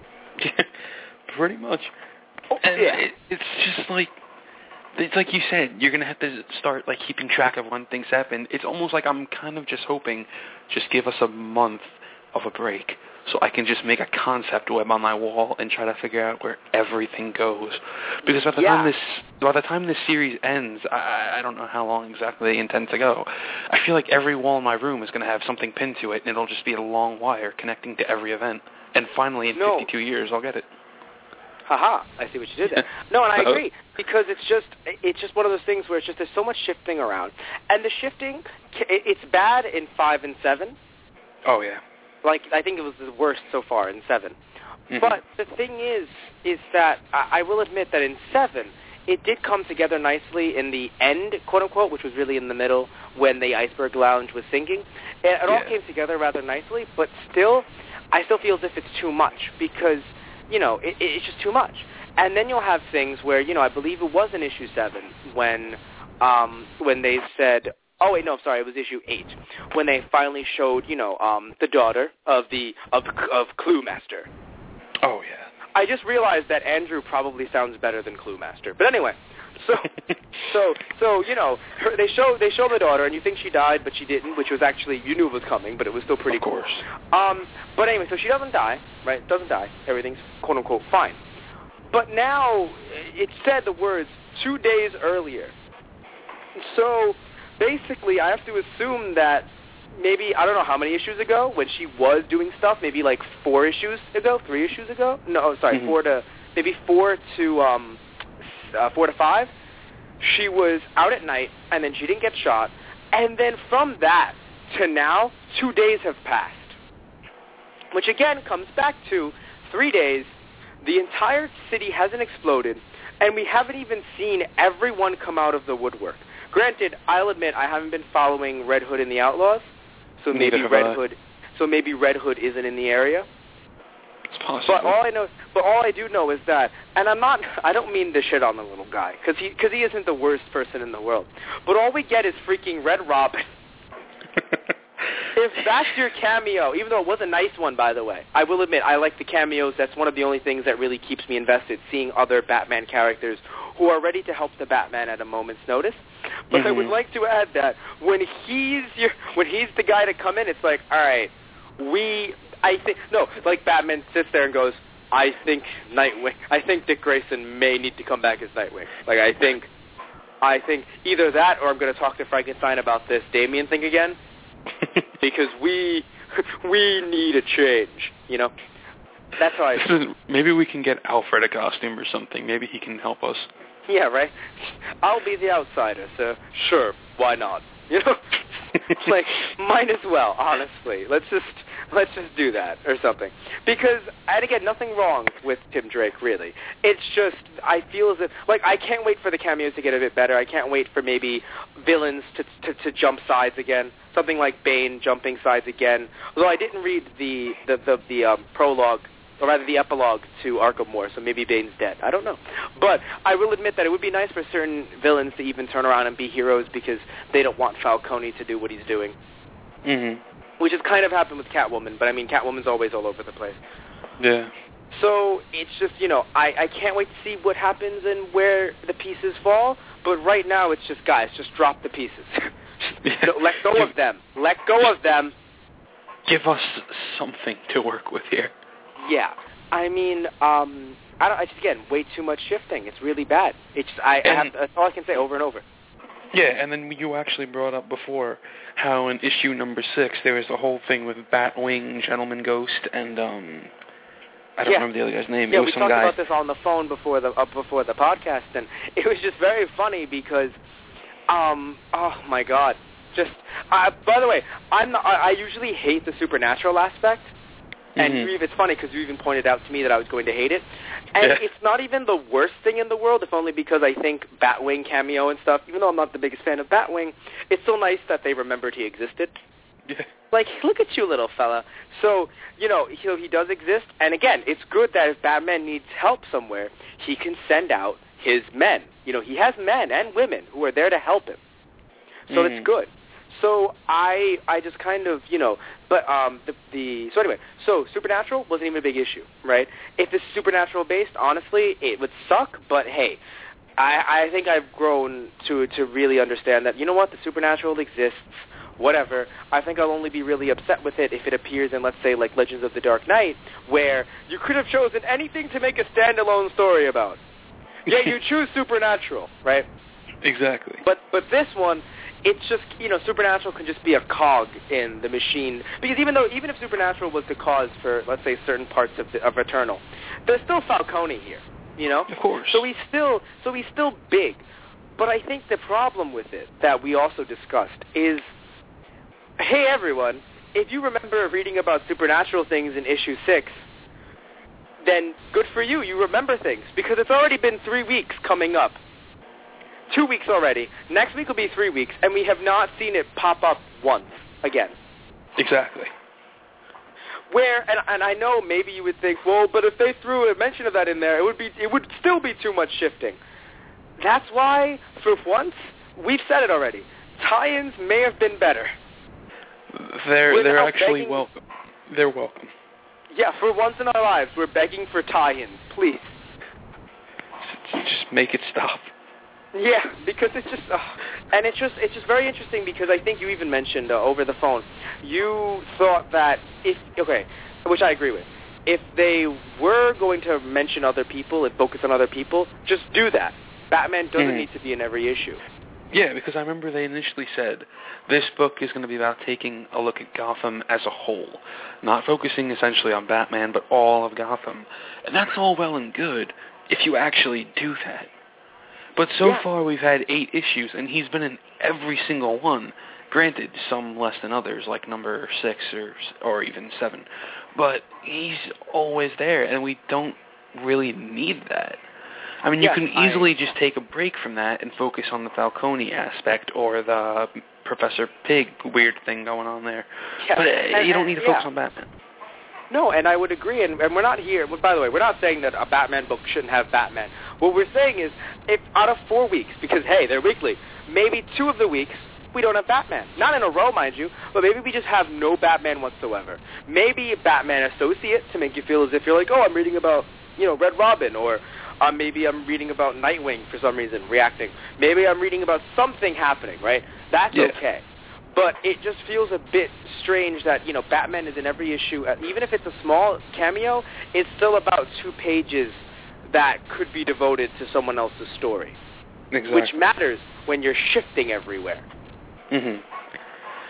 Pretty much. Oh, and yeah. it, it's just like, it's like you said, you're going to have to start, like, keeping track of when things happen. It's almost like I'm kind of just hoping, just give us a month of a break, so I can just make a concept web on my wall and try to figure out where everything goes. Because by the yeah. time this by the time this series ends, I, I don't know how long exactly they intend to go. I feel like every wall in my room is going to have something pinned to it, and it'll just be a long wire connecting to every event. And finally, in no. fifty-two years, I'll get it. Haha, I see what you did there. No, and I agree, because it's just it's just one of those things where it's just there's so much shifting around. And the shifting, it's bad in five and seven. Oh, yeah. Like, I think it was the worst so far in seven. Mm-hmm. But the thing is, is that I, I will admit that in seven, it did come together nicely in the end, quote-unquote, which was really in the middle when the Iceberg Lounge was sinking. It, it all yeah. came together rather nicely, but still, I still feel as if it's too much because, you know, it, it's just too much. And then you'll have things where, you know, I believe it was in issue seven when, um, when they said... Oh wait, no, sorry, it was issue eight when they finally showed, you know, um, the daughter of the of of Cluemaster. Oh yeah. I just realized that Andrew probably sounds better than Cluemaster. But anyway, so so so you know, her, they show they show the daughter, and you think she died, but she didn't, which was actually you knew it was coming, but it was still pretty of course. cool. Um, but anyway, so she doesn't die, right? Doesn't die. Everything's quote unquote fine. But now it said the words two days earlier. So. Basically, I have to assume that maybe, I don't know how many issues ago, when she was doing stuff, maybe like four issues ago, three issues ago? No, sorry, mm-hmm. four to, maybe four to, um, uh, four to five. She was out at night, and then she didn't get shot. And then from that to now, two days have passed. Which again comes back to three days, the entire city hasn't exploded, and we haven't even seen everyone come out of the woodwork. Granted, I'll admit I haven't been following Red Hood and the Outlaws, so maybe Neither Red have I. Hood, so maybe Red Hood isn't in the area. It's possible. But all I know, but all I do know is that, and I'm not, I don't mean to shit on the little guy, because he, because he isn't the worst person in the world. But all we get is freaking Red Robin. If that's your cameo, even though it was a nice one, by the way, I will admit I like the cameos. That's one of the only things that really keeps me invested, seeing other Batman characters who are ready to help the Batman at a moment's notice. But mm-hmm. I would like to add that when he's your, when he's the guy to come in, it's like, all right, we, I think, no, like Batman sits there and goes, I think Nightwing, I think Dick Grayson may need to come back as Nightwing. Like, I think, I think either that or I'm going to talk to Frankenstein about this Damian thing again. Because we we need a change, you know. That's right. Maybe we can get Alfred a costume or something. Maybe he can help us. Yeah, right? I'll be the outsider, so sure, why not? You know? Like, might as well, honestly. Let's just let's just do that or something. Because, and again, nothing wrong with Tim Drake, really. It's just, I feel as if, like, I can't wait for the cameos to get a bit better. I can't wait for maybe villains to to, to jump sides again. Something like Bane jumping sides again. Although I didn't read the, the, the, the um, prologue, or rather the epilogue to Arkham War, so maybe Bane's dead. I don't know. But I will admit that it would be nice for certain villains to even turn around and be heroes because they don't want Falcone to do what he's doing. Mm-hmm. Which has kind of happened with Catwoman, but I mean, Catwoman's always all over the place. Yeah. So it's just, you know, I, I can't wait to see what happens and where the pieces fall, but right now it's just, guys, just drop the pieces. No, let go of them. Let go of them. Give us something to work with here. Yeah, I mean, um, I don't. I just again, way too much shifting. It's really bad. It's just, I, I have, that's all I can say over and over. Yeah, and then you actually brought up before how in issue number six there was the whole thing with Batwing, Gentleman Ghost, and um, I don't yeah. remember the other guy's name. Yeah, it was we some talked guy. about this on the phone before the uh, before the podcast, and it was just very funny because, um, oh my God, just. Uh, by the way, I'm not, I, I usually hate the supernatural aspect. And mm-hmm. you, it's funny because you even pointed out to me that I was going to hate it. And yeah. it's not even the worst thing in the world, if only because I think Batwing cameo and stuff, even though I'm not the biggest fan of Batwing, it's so nice that they remembered he existed. Yeah. Like, look at you, little fella. So, you know, he, he does exist. And again, it's good that if Batman needs help somewhere, he can send out his men. You know, he has men and women who are there to help him. So mm. it's good. So I I just kind of, you know, but um the, the so anyway, so Supernatural wasn't even a big issue, right? If it's Supernatural based, honestly, it would suck, but hey, I I think I've grown to to really understand that, you know what, the Supernatural exists, whatever. I think I'll only be really upset with it if it appears in, let's say, like Legends of the Dark Knight, where you could have chosen anything to make a standalone story about. Yeah, you choose Supernatural, right? Exactly. But but this one, it's just, you know, Supernatural can just be a cog in the machine. Because even though, even if Supernatural was the cause for, let's say, certain parts of, the, of Eternal, there's still Falcone here, you know? Of course. So he's still, so he's still big. But I think the problem with it that we also discussed is, hey, everyone, if you remember reading about supernatural things in issue six, then good for you. You remember things. Because it's already been three weeks coming up. Two weeks already. Next week will be three weeks, and we have not seen it pop up once again. Exactly. Where, and, and I know maybe you would think, well, but if they threw a mention of that in there, it would be, it would still be too much shifting. That's why, for once, we've said it already. Tie-ins may have been better. They're Without they're actually begging, welcome. They're welcome. Yeah, for once in our lives, we're begging for tie-ins, please. Just make it stop. Yeah, because it's just, uh, and it's just, it's just very interesting because I think you even mentioned uh, over the phone, you thought that if, okay, which I agree with, if they were going to mention other people and focus on other people, just do that. Batman doesn't mm. need to be in every issue. Yeah, because I remember they initially said this book is going to be about taking a look at Gotham as a whole, not focusing essentially on Batman, but all of Gotham. And that's all well and good if you actually do that. But so yeah. far we've had eight issues, and he's been in every single one. Granted, some less than others, like number six or or even seven. But he's always there, and we don't really need that. I mean, yes, you can easily I... just take a break from that and focus on the Falcone aspect or the Professor Pig weird thing going on there. Yeah. But uh, and, you don't need to focus yeah. on Batman. No, and I would agree, and, and we're not here, by the way, we're not saying that a Batman book shouldn't have Batman. What we're saying is, if out of four weeks, because, hey, they're weekly, maybe two of the weeks, we don't have Batman. Not in a row, mind you, but maybe we just have no Batman whatsoever. Maybe a Batman associate to make you feel as if you're like, oh, I'm reading about, you know, Red Robin, or uh, maybe I'm reading about Nightwing for some reason, reacting. Maybe I'm reading about something happening, right? That's yeah. okay. But it just feels a bit strange that, you know, Batman is in every issue. Even if it's a small cameo, it's still about two pages that could be devoted to someone else's story. Exactly. Which matters when you're shifting everywhere. Mm-hmm.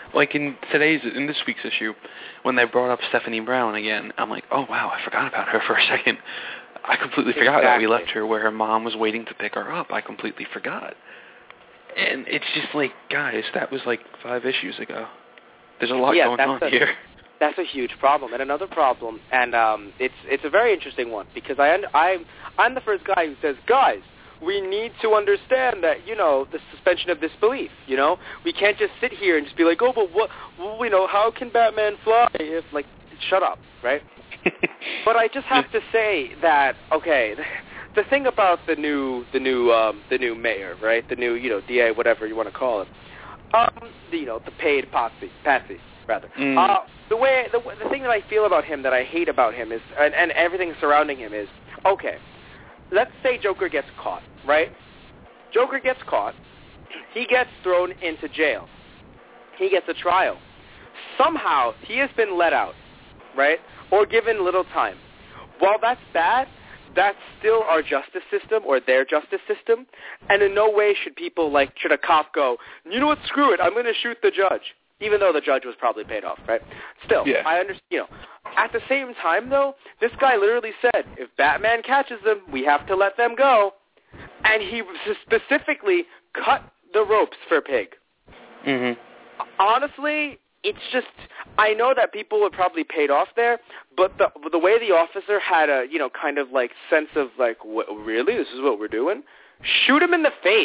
Like in today's, in this week's issue, when they brought up Stephanie Brown again, I'm like, oh wow, I forgot about her for a second. I completely forgot exactly. that we left her where her mom was waiting to pick her up. I completely forgot. And it's just like, guys, that was like five issues ago. There's a lot yeah, going on a, here. That's a huge problem. And another problem, and um, it's it's a very interesting one, because I, I, I'm the first guy who says, guys, we need to understand that, you know, the suspension of disbelief, you know? We can't just sit here and just be like, oh, but what, well, you know, how can Batman fly if, like, shut up, right? But I just have to say that, okay, the thing about the new, the new, um, the new mayor, right? The new, you know, D A, whatever you want to call it. Um, the, you know, the paid patsy, patsy, rather. Mm. Uh, the way, the, the thing that I feel about him, that I hate about him is, and, and everything surrounding him is, okay, let's say Joker gets caught, right? Joker gets caught. He gets thrown into jail. He gets a trial. Somehow, he has been let out, right? Or given little time. While that's bad, that's still our justice system, or their justice system, and in no way should people, like, should a cop go, you know what, screw it, I'm going to shoot the judge, even though the judge was probably paid off, right? Still, yeah. I understand, you know. At the same time, though, this guy literally said, if Batman catches them, we have to let them go, and he specifically cut the ropes for Pig. Mm-hmm. Honestly, it's just, I know that people were probably paid off there, but the the way the officer had a, you know, kind of like sense of like, what, really? This is what we're doing? Shoot him in the face.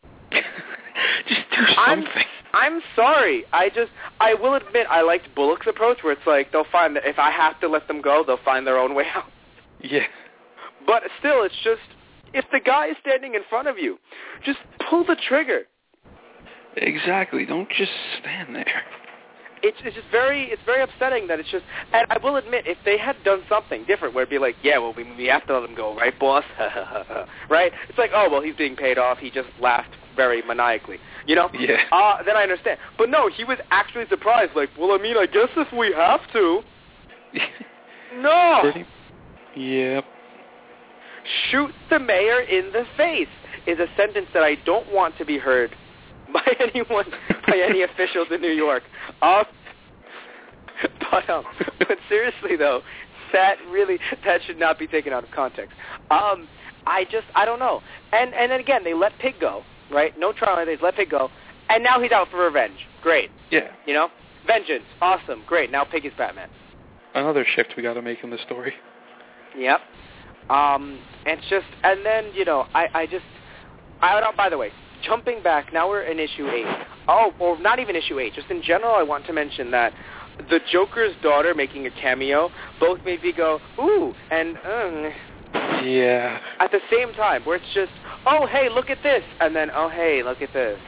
Just do something. I'm, I'm sorry. I just, I will admit, I liked Bullock's approach, where it's like, they'll find that if I have to let them go, they'll find their own way out. Yeah. But still, it's just, if the guy is standing in front of you, just pull the trigger. Exactly. Don't just stand there. It's, it's just very, it's very upsetting that it's just, and I will admit, if they had done something different where it'd be like, yeah, well, we, we have to let him go, right, boss? Right? It's like, oh, well, he's being paid off. He just laughed very maniacally, you know? Yeah. Uh, then I understand. But no, he was actually surprised, like, well, I mean, I guess if we have to. No! Pretty, yep. Shoot the mayor in the face is a sentence that I don't want to be heard by anyone, by any officials in New York. Um, but, um, but seriously, though, that really, that should not be taken out of context. Um, I just, I don't know. And and then again, they let Pig go, right? No trial, they let Pig go, and now he's out for revenge. Great. Yeah. You know? Vengeance. Awesome. Great. Now Pig is Batman. Another shift we got to make in the story. Yep. Um, it's just, and then, you know, I, I just, I don't, by the way, jumping back, now we're in issue eight. Oh, or not even issue eight. Just in general, I want to mention that the Joker's daughter making a cameo both made me go, ooh, and, um. Yeah. At the same time, where it's just, oh, hey, look at this, and then, oh, hey, look at this.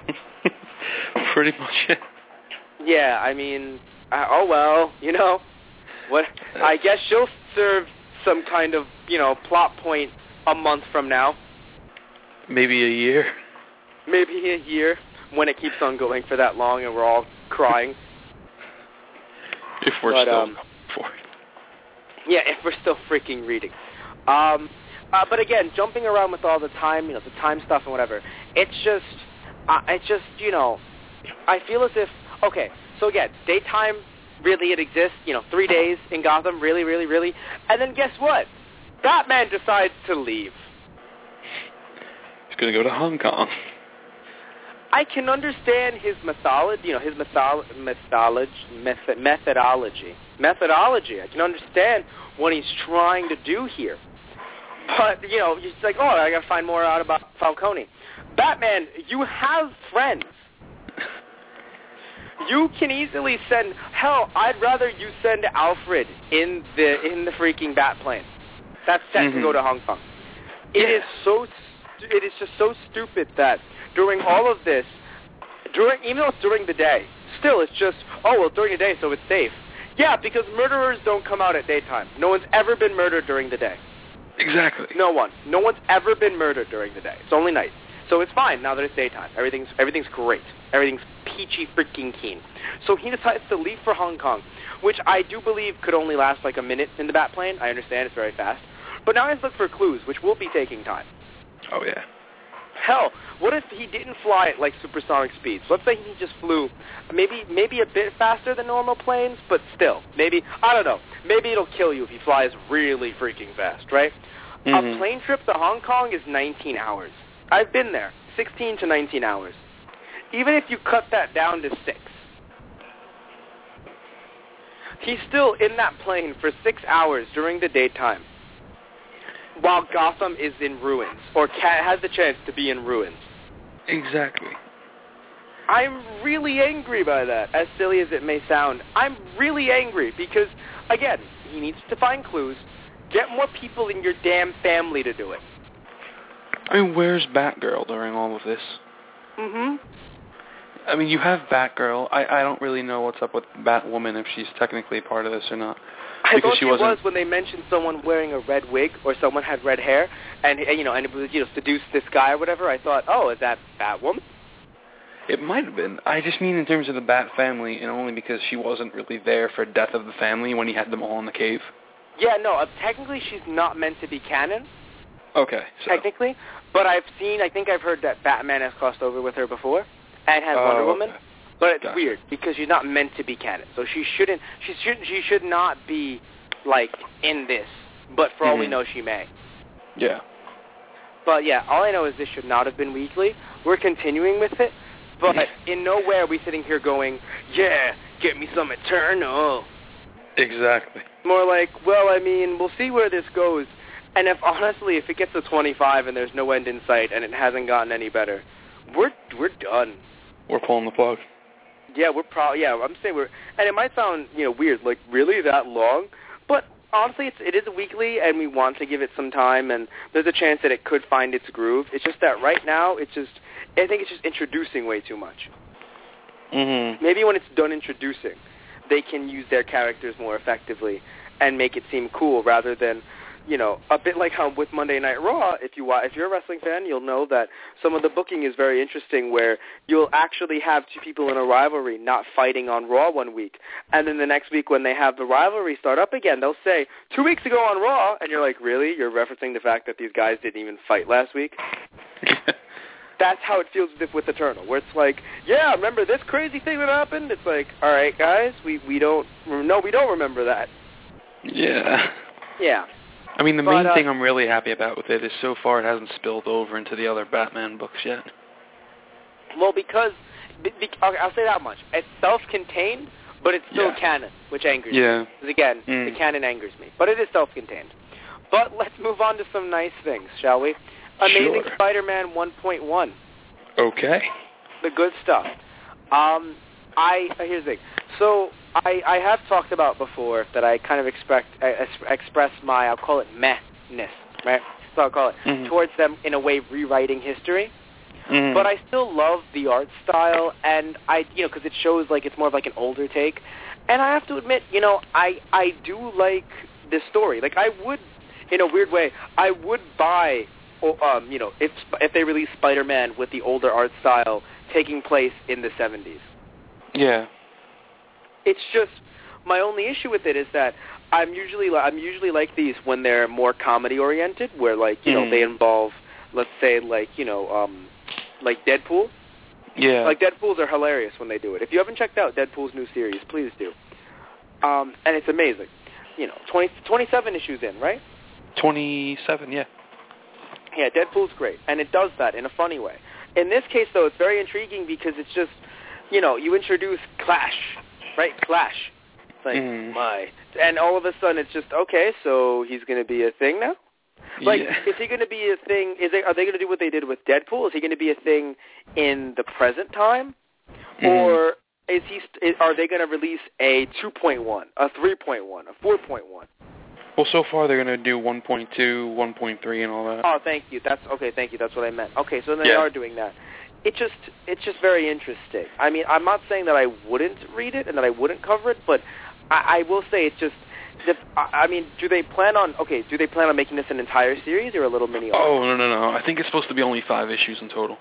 Pretty much it. Yeah, I mean, uh, oh, well, you know, what? I guess she'll serve some kind of, you know, plot point a month from now. Maybe a year. Maybe a year, when it keeps on going for that long and we're all crying. If we're but, still um, for it. Yeah, if we're still freaking reading. Um, uh, but again, jumping around with all the time, you know, the time stuff and whatever, it's just, uh, it's just, you know, I feel as if, okay, so again, daytime, really it exists, you know, three days in Gotham, really, really, really, and then guess what? Batman decides to leave. He's going to go to Hong Kong. I can understand his methodology, you know, his method, methodology, method, methodology, methodology. I can understand what he's trying to do here. But, you know, it's like, oh, I got to find more out about Falcone. Batman, you have friends. You can easily send, hell, I'd rather you send Alfred in the in the freaking Batplane. That's set mm-hmm. to go to Hong Kong. It yeah. is so, it is just so stupid that during all of this, during even though it's during the day, still it's just, oh, well, during the day, so it's safe. Yeah, because murderers don't come out at daytime. No one's ever been murdered during the day. Exactly. No one. No one's ever been murdered during the day. It's only night. So it's fine now that it's daytime. Everything's everything's great. Everything's peachy freaking keen. So he decides to leave for Hong Kong, which I do believe could only last like a minute in the Batplane. I understand it's very fast. But now he has to look for clues, which will be taking time. Oh, yeah. hell, what if he didn't fly at like supersonic speeds? Let's say he just flew maybe maybe a bit faster than normal planes, but still, maybe, I don't know, maybe it'll kill you if he flies really freaking fast, right? Mm-hmm. A plane trip to Hong Kong is nineteen hours. I've been there, sixteen to nineteen hours. Even if you cut that down to six, he's still in that plane for six hours during the daytime while Gotham is in ruins, or ca- has the chance to be in ruins. Exactly. I'm really angry by that, as silly as it may sound. I'm really angry because, again, he needs to find clues. Get more people in your damn family to do it. I mean, where's Batgirl during all of this? Mm-hmm. I mean, you have Batgirl. I, I don't really know what's up with Batwoman, if she's technically part of this or not. I because thought she she wasn't... was when they mentioned someone wearing a red wig or someone had red hair, and, and you know, and it was, you know, seduced this guy or whatever. I thought, oh, is that Batwoman? It might have been. I just mean in terms of the Bat family, and only because she wasn't really there for Death of the Family when he had them all in the cave. Yeah, no, uh, technically she's not meant to be canon. Okay. So. Technically, but I've seen, I think I've heard that Batman has crossed over with her before, and has Oh, Wonder Woman. okay. But it's Gotcha. weird because she's not meant to be canon, so she shouldn't. She shouldn't. She should not be like in this. But for all we Mhm. know, she may. Yeah. But yeah, all I know is this should not have been weekly. We're continuing with it, but in nowhere are we sitting here going, yeah, get me some Eternal. Exactly. More like, well, I mean, we'll see where this goes. And if honestly, if it gets to twenty-five and there's no end in sight and it hasn't gotten any better, we're we're done. We're pulling the plug. Yeah, we're probably, yeah, I'm saying we're, and it might sound, you know, weird, like, really that long? But honestly, it's, it is weekly, and we want to give it some time, and there's a chance that it could find its groove. It's just that right now, it's just, I think it's just introducing way too much. Mm-hmm. Maybe when it's done introducing, they can use their characters more effectively and make it seem cool rather than, you know, a bit like how with Monday Night Raw, if, you, if you're a wrestling fan, you'll know that some of the booking is very interesting where you'll actually have two people in a rivalry not fighting on Raw one week. And then the next week when they have the rivalry start up again, they'll say, two weeks ago on Raw, and you're like, really? You're referencing the fact that these guys didn't even fight last week? That's how it feels as if with Eternal, where it's like, yeah, remember this crazy thing that happened? It's like, all right, guys, we, we don't, no, we don't remember that. Yeah. Yeah. I mean, the but, main uh, thing I'm really happy about with it is so far it hasn't spilled over into the other Batman books yet. Well, because, be, be, okay, I'll say that much. It's self-contained, but it's still Yeah. canon, which angers Yeah. me. Because, again, Mm. the canon angers me. But it is self-contained. But let's move on to some nice things, shall we? Amazing Sure. Spider-Man one point one. Okay. The good stuff. Um, I uh, here's the thing. So I, I have talked about before that I kind of expect uh, express my, I'll call it meh-ness, right? So I'll call it, Mhm. towards them in a way rewriting history. Mm. But I still love the art style, and I, you know, because it shows like it's more of like an older take. And I have to admit, you know, I I do like this story. Like I would, in a weird way, I would buy, um, you know, if if they release Spider-Man with the older art style taking place in the seventies. Yeah. It's just my only issue with it is that I'm usually I'm usually like these when they're more comedy oriented, where like you Mm. know they involve, let's say like you know um, like Deadpool. Yeah. Like Deadpools are hilarious when they do it. If you haven't checked out Deadpool's new series, please do. Um, and it's amazing. You know, twenty, twenty-seven issues in, right? twenty-seven, yeah. Yeah, Deadpool's great, and it does that in a funny way. In this case, though, it's very intriguing because it's just, you know, you introduce Clash, right? Clash. It's like, Mm. my. And all of a sudden it's just, okay, so he's going to be a thing now? Like, yeah. is he going to be a thing, is they, are they going to do what they did with Deadpool? Is he going to be a thing in the present time? Mm. Or is he? Is, are they going to release a two point one, a three point one, a four point one? Well, so far they're going to do one point two, one point three, and all that. Oh, thank you. That's okay. Thank you. That's what I meant. Okay, so they Yeah. are doing that. It just, it's just very interesting. I mean, I'm not saying that I wouldn't read it and that I wouldn't cover it, but I, I will say it's just. The, I mean, do they plan on? Okay, do they plan on making this an entire series or a little mini arc? Oh, no, no, no. I think it's supposed to be only five issues in total.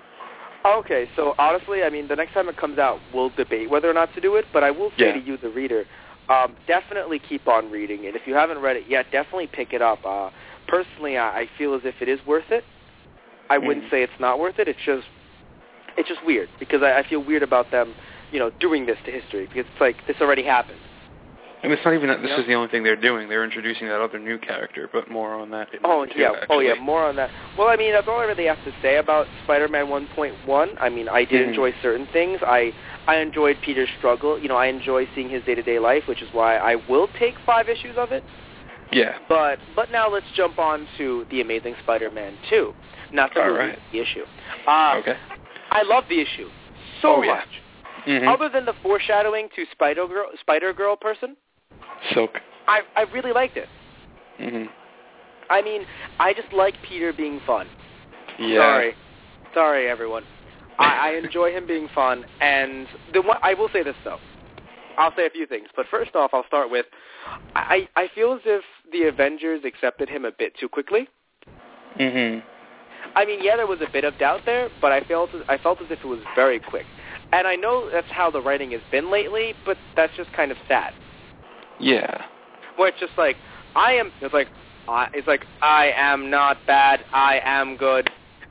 Okay, so honestly, I mean, the next time it comes out, we'll debate whether or not to do it, but I will say Yeah. to you, the reader, um, definitely keep on reading it. If you haven't read it yet, definitely pick it up. Uh, personally, I, I feel as if it is worth it. I wouldn't Mm. say it's not worth it. It's just it's just weird because I, I feel weird about them, you know, doing this to history because it's like this already happened. And it's not even that this Yep. is the only thing they're doing. They're introducing that other new character, but more on that. In Oh, two, yeah. Actually. Oh, yeah, more on that. Well, I mean, that's all I really have to say about Spider-Man one point one. I mean, I did Mm-hmm. enjoy certain things. I I enjoyed Peter's struggle. You know, I enjoy seeing his day-to-day life, which is why I will take five issues of it. Yeah. But but now let's jump on to The Amazing Spider-Man two. Not the All movie, right. the issue. Uh, Okay. I love the issue so Oh, yeah. much. Mm-hmm. Other than the foreshadowing to Spider-Girl, Spider-Girl person, Silk. I, I really liked it. Mm-hmm. I mean, I just like Peter being fun. Yeah. Sorry. Sorry, everyone. I, I enjoy him being fun, and the one, I will say this, though. I'll say a few things, but first off, I'll start with, I, I feel as if the Avengers accepted him a bit too quickly. Mm-hmm. I mean, yeah, there was a bit of doubt there, but I felt, I felt as if it was very quick. And I know that's how the writing has been lately, but that's just kind of sad. Yeah. Where it's just like, I am, it's like, I, it's like, I am not bad, I am good.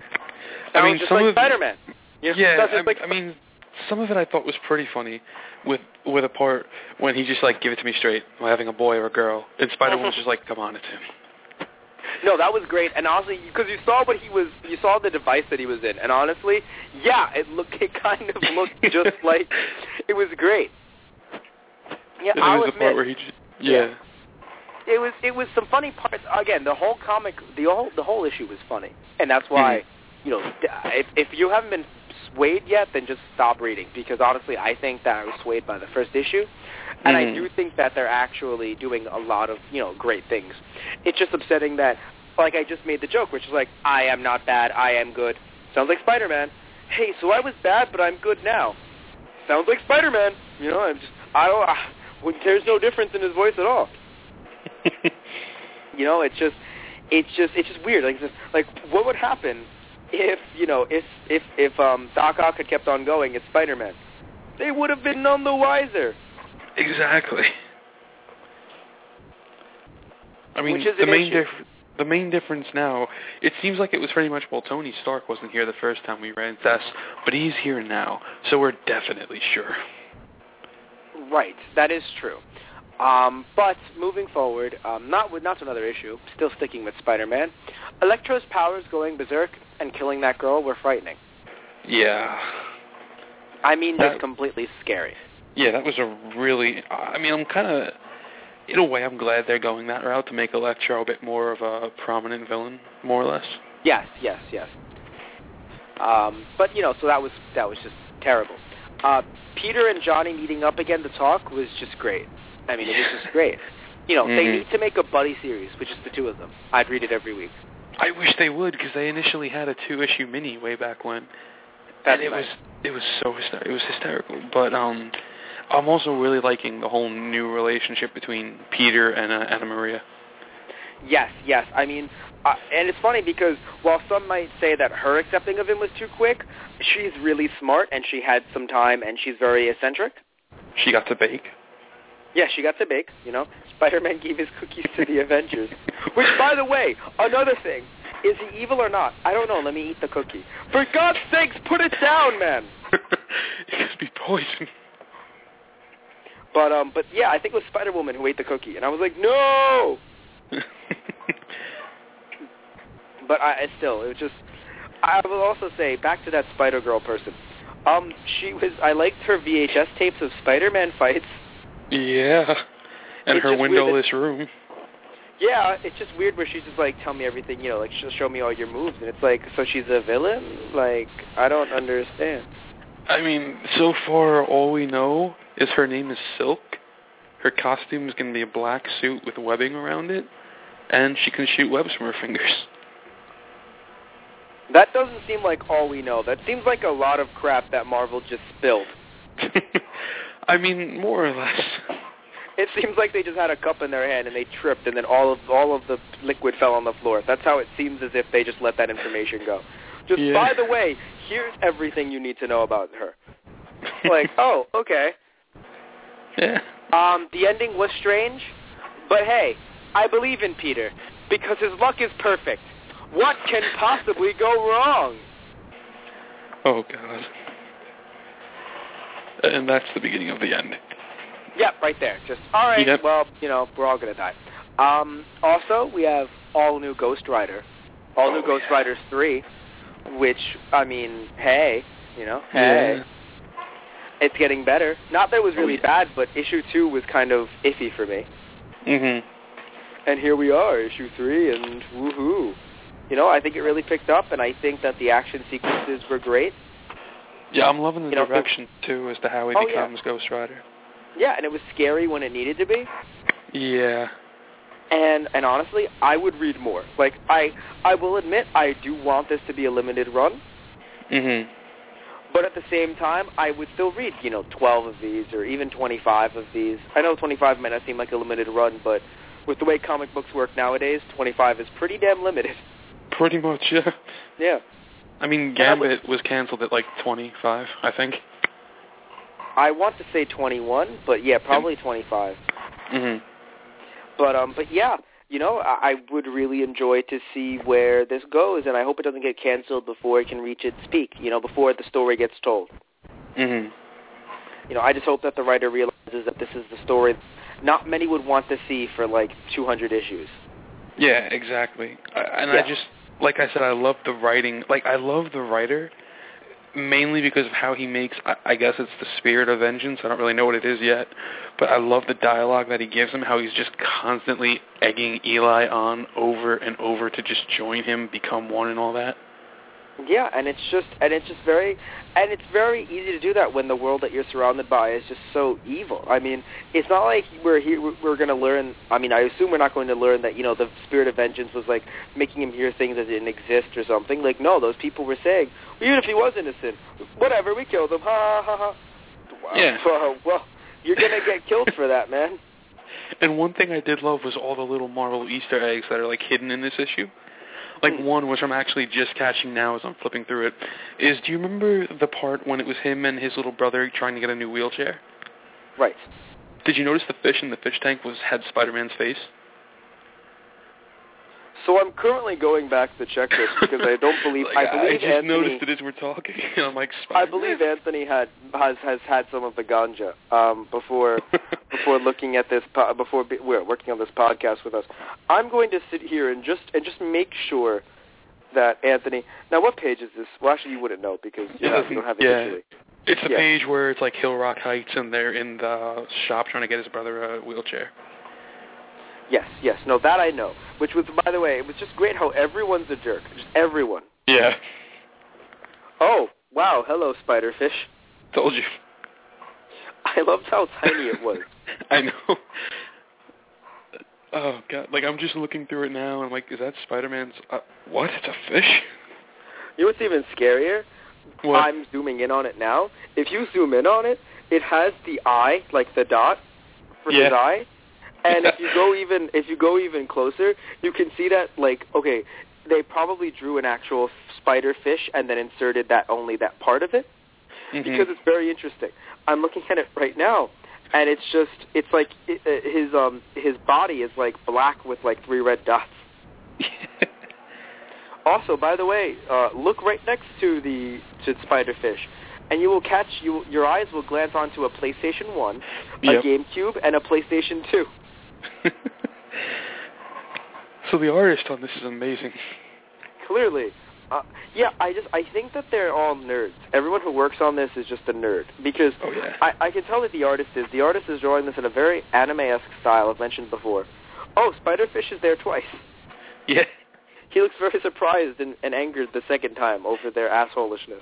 I mean, just some like of Spider-Man. You know, yeah, that's I, just like, I mean, some of it I thought was pretty funny, with with a part when he just like, give it to me straight. Am I having a boy or a girl? And Spider-Man was just like, come on, it's him. no, that was great, and honestly, because you saw what he was, you saw the device that he was in, and honestly, yeah, it looked, it kind of looked just like, it was great. Yeah, And I'll there's the admit, part where he just, yeah. it was, it was some funny parts. Again, the whole comic, the whole, the whole issue was funny, and that's why, Mm-hmm. you know, if if you haven't been swayed yet, then just stop reading, because honestly, I think that I was swayed by the first issue, and Mm-hmm. I do think that they're actually doing a lot of, you know, great things. It's just upsetting that, like I just made the joke, which is like, I am not bad, I am good. Sounds like Spider-Man. Hey, so I was bad, but I'm good now. Sounds like Spider-Man. You know, I'm just, I don't, I, when, there's no difference in his voice at all. You know, it's just, it's just, it's just weird. Like, it's just, like, what would happen if, you know, if if if um, Doc Ock had kept on going as Spider-Man? They would have been none the wiser. Exactly. I mean, Which is the an main issue. dif- the main difference now, it seems like it was pretty much, well, Tony Stark wasn't here the first time we ran tests, but he's here now, so we're definitely sure. Right, that is true. Um, but moving forward, um, not with not to another issue, still sticking with Spider-Man, Electro's powers going berserk and killing that girl were frightening. Yeah. I mean, That- just completely scary. Yeah, that was a really, I mean, I'm kind of, in a way, I'm glad they're going that route to make Electro a bit more of a prominent villain, more or less. Yes, yes, yes. Um, but you know, so that was that was just terrible. Uh, Peter and Johnny meeting up again to talk was just great. I mean, it was just great. You know, they Mhm. need to make a buddy series with just the two of them. I'd read it every week. I wish they would, because they initially had a two-issue mini way back when. That's and it nice. was it was so hyster- it was hysterical. But um, I'm also really liking the whole new relationship between Peter and uh, Anna Maria. Yes, yes. I mean, uh, and it's funny because while some might say that her accepting of him was too quick, she's really smart and she had some time and she's very eccentric. She got to bake. Yeah, she got to bake, you know. Spider-Man gave his cookies to the Avengers. Which, by the way, another thing. Is he evil or not? I don't know. Let me eat the cookie. For God's sakes, put it down, man. It could be poison. But, um, but yeah, I think it was Spider-Woman who ate the cookie. And I was like, no! But I, I still, it was just... I will also say, back to that Spider-Girl person. Um, she was... I liked her V H S tapes of Spider-Man fights. Yeah. And It's her just weird windowless room. Yeah, it's just weird where she's just like, tell me everything, you know, like she'll show me all your moves, and it's like, so she's a villain? Like, I don't understand. I mean, so far all we know is her name is Silk. Her costume is going to be a black suit with webbing around it, and she can shoot webs from her fingers. That doesn't seem like all we know. That seems like a lot of crap that Marvel just spilled. I mean, more or less. It seems like they just had a cup in their hand and they tripped, and then all of all of the liquid fell on the floor. That's how it seems, as if they just let that information go. Just, Yeah. by the way, here's everything you need to know about her. Like, oh, okay. Yeah. Um, the ending was strange, but hey, I believe in Peter, because his luck is perfect. What can possibly go wrong? Oh, God. And that's the beginning of the end. Yep, right there. Just, all right, yep. Well, you know, we're all going to die. Um, also, we have all-new Ghost Rider. All-new oh, Ghost yeah. Rider three, which, I mean, hey, you know, hey. Yeah. It's getting better. Not that it was really oh, yeah. bad, but issue two was kind of iffy for me. Mm-hmm. And here we are, issue three, and woohoo. You know, I think it really picked up, and I think that the action sequences were great. Yeah, I'm loving the you know, direction, it, too, as to how he oh, becomes yeah. Ghost Rider. Yeah, and it was scary when it needed to be. Yeah. And and honestly, I would read more. Like, I I will admit, I do want this to be a limited run. Mm-hmm. But at the same time, I would still read, you know, twelve of these or even twenty-five of these. I know twenty-five might not seem like a limited run, but with the way comic books work nowadays, twenty-five is pretty damn limited. Pretty much, yeah. Yeah. I mean, Gambit I was canceled at like twenty-five, I think. I want to say twenty-one, but yeah, probably twenty-five. Mm-hmm. But um, but yeah, you know, I, I would really enjoy to see where this goes, and I hope it doesn't get canceled before it can reach its peak. You know, before the story gets told. Mm-hmm. You know, I just hope that the writer realizes that this is the story not many would want to see for like two hundred issues. Yeah, exactly. I, and yeah. I just, like I said, I love the writing. Like, I love the writer. Mainly because of how he makes, I, I guess it's the spirit of vengeance. I don't really know what it is yet. But I love the dialogue that he gives him, how he's just constantly egging Eli on over and over to just join him, become one and all that. Yeah, and it's just, and it's just very, and it's very easy to do that when the world that you're surrounded by is just so evil. I mean, it's not like we're here, we're going to learn, I mean, I assume we're not going to learn that, you know, the spirit of vengeance was like making him hear things that didn't exist or something. Like, no, those people were saying, even if he was innocent, whatever, we killed him, ha, ha, ha. Wow. Yeah. Well, well you're going to get killed for that, man. And one thing I did love was all the little Marvel Easter eggs that are, like, hidden in this issue. Like, one, which I'm actually just catching now as I'm flipping through it, is, do you remember the part when it was him and his little brother trying to get a new wheelchair? Right. Did you notice the fish in the fish tank was had Spider-Man's face? So I'm currently going back to check this because I don't believe like, I believe I just Anthony, noticed it as we're talking. I'm like, Spider-Man? I believe Anthony had has has had some of the ganja um, before before looking at this po- before be, we're working on this podcast with us. I'm going to sit here and just and just make sure that Anthony. Now, what page is this? Well, actually, you wouldn't know because you, yeah, know, you don't have it yeah. visually. It's the yeah. page where it's like Hill Rock Heights and they're in the shop trying to get his brother a wheelchair. Yes, yes. No, that I know. Which was, by the way, it was just great how everyone's a jerk. Just everyone. Yeah. Oh, wow. Hello, Spider-Fish. Told you. I loved how tiny it was. I know. Oh, God. Like, I'm just looking through it now, and I'm like, is that Spider-Man's... Uh, what? It's a fish? You know what's even scarier? What? I'm zooming in on it now. If you zoom in on it, it has the eye, like the dot for yeah. his eye. And if you go even if you go even closer, you can see that, like, okay, they probably drew an actual spider fish and then inserted that only that part of it mm-hmm. because it's very interesting. I'm looking at it right now, and it's just it's like it, uh, his um his body is like black with like three red dots. Also, by the way, uh, look right next to the to Spider-Fish, and you will catch you your eyes will glance onto a PlayStation one, yep. a GameCube, and a PlayStation two. So the artist on this is amazing. Clearly. Uh, yeah, I just I think that they're all nerds. Everyone who works on this is just a nerd because oh, yeah. I, I can tell that the artist is. The artist is drawing this in a very anime-esque style I've mentioned before. Oh, Spider-Fish is there twice. Yeah. He looks very surprised and, and angered the second time over their assholishness.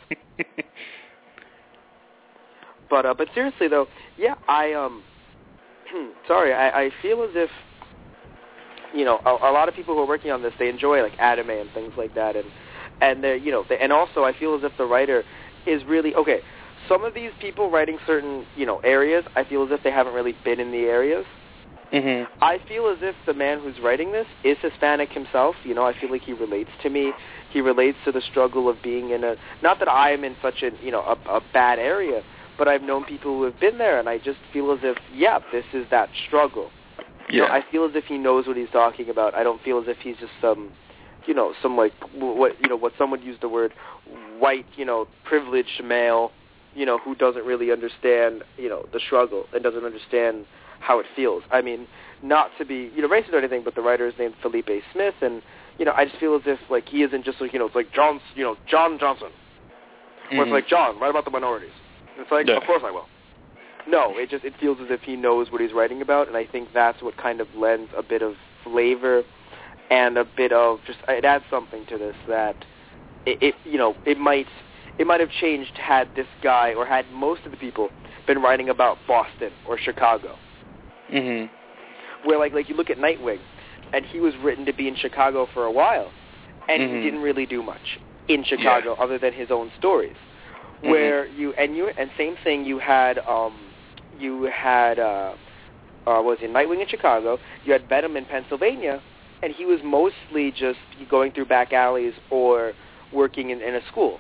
but uh, but seriously though, yeah, I um sorry, I, I feel as if you know a, a lot of people who are working on this, they enjoy like anime and things like that, and and they you know they, and also I feel as if the writer is really okay. Some of these people writing certain you know areas, I feel as if they haven't really been in the areas. Mm-hmm. I feel as if the man who's writing this is Hispanic himself. You know, I feel like he relates to me. He relates to the struggle of being in a, not that I am in such a, you know, a, a bad area, but I've known people who have been there, and I just feel as if, yeah, this is that struggle. Yeah. You know, I feel as if he knows what he's talking about. I don't feel as if he's just some you know, some like what you know what some would use the word white, you know, privileged male, you know, who doesn't really understand, you know, the struggle and doesn't understand how it feels. I mean, not to be, you know, racist or anything, but the writer is named Felipe Smith, and you know, I just feel as if like he isn't just like, you know, it's like John, you know, John Johnson, mm-hmm. where it's like John, write about the minorities. It's like, yeah. Of course I will. No, it just it feels as if he knows what he's writing about, and I think that's what kind of lends a bit of flavor and a bit of just it adds something to this that it, it you know it might it might have changed had this guy or had most of the people been writing about Boston or Chicago. Mhm. Where like like you look at Nightwing, and he was written to be in Chicago for a while, and mm-hmm. he didn't really do much in Chicago yeah. other than his own stories. Mm-hmm. Where you and you and same thing you had um you had uh, uh was in Nightwing in Chicago, you had Venom in Pennsylvania, and he was mostly just going through back alleys or working in, in a school.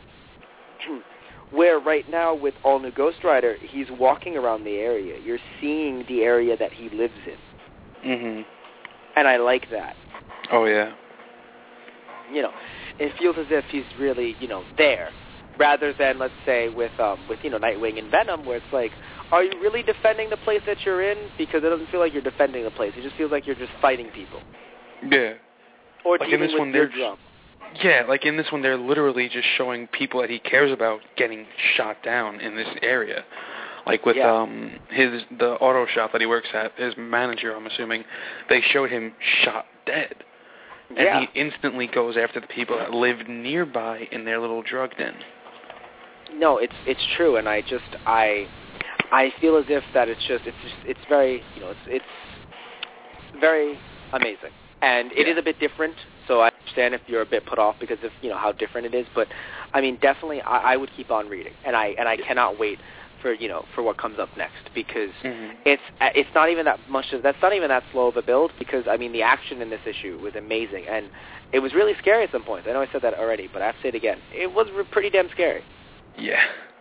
Where right now with All New Ghost Rider, he's walking around the area. You're seeing the area that he lives in. Mhm. And I like that. Oh yeah. You know, it feels as if he's really, you know, there, rather than let's say with um with you know Nightwing and Venom, where it's like, are you really defending the place that you're in? Because it doesn't feel like you're defending the place. It just feels like you're just fighting people. Yeah. Or like dealing in this with one, their they're drum. Yeah, like in this one, they're literally just showing people that he cares about getting shot down in this area. Like with yeah. um his the auto shop that he works at, his manager, I'm assuming, they showed him shot dead. And yeah. he instantly goes after the people that lived nearby in their little drug den. No, it's it's true, and I just I I feel as if that it's just it's just, it's very you know it's it's very amazing, and it yeah. is a bit different. So I understand if you're a bit put off because of you know how different it is, but I mean definitely I, I would keep on reading, and I and I cannot wait for you know for what comes up next because mm-hmm. it's it's not even that much of, that's not even that slow of a build because I mean the action in this issue was amazing and it was really scary at some points. I know I said that already, but I have to say it again. It was pretty damn scary. Yeah.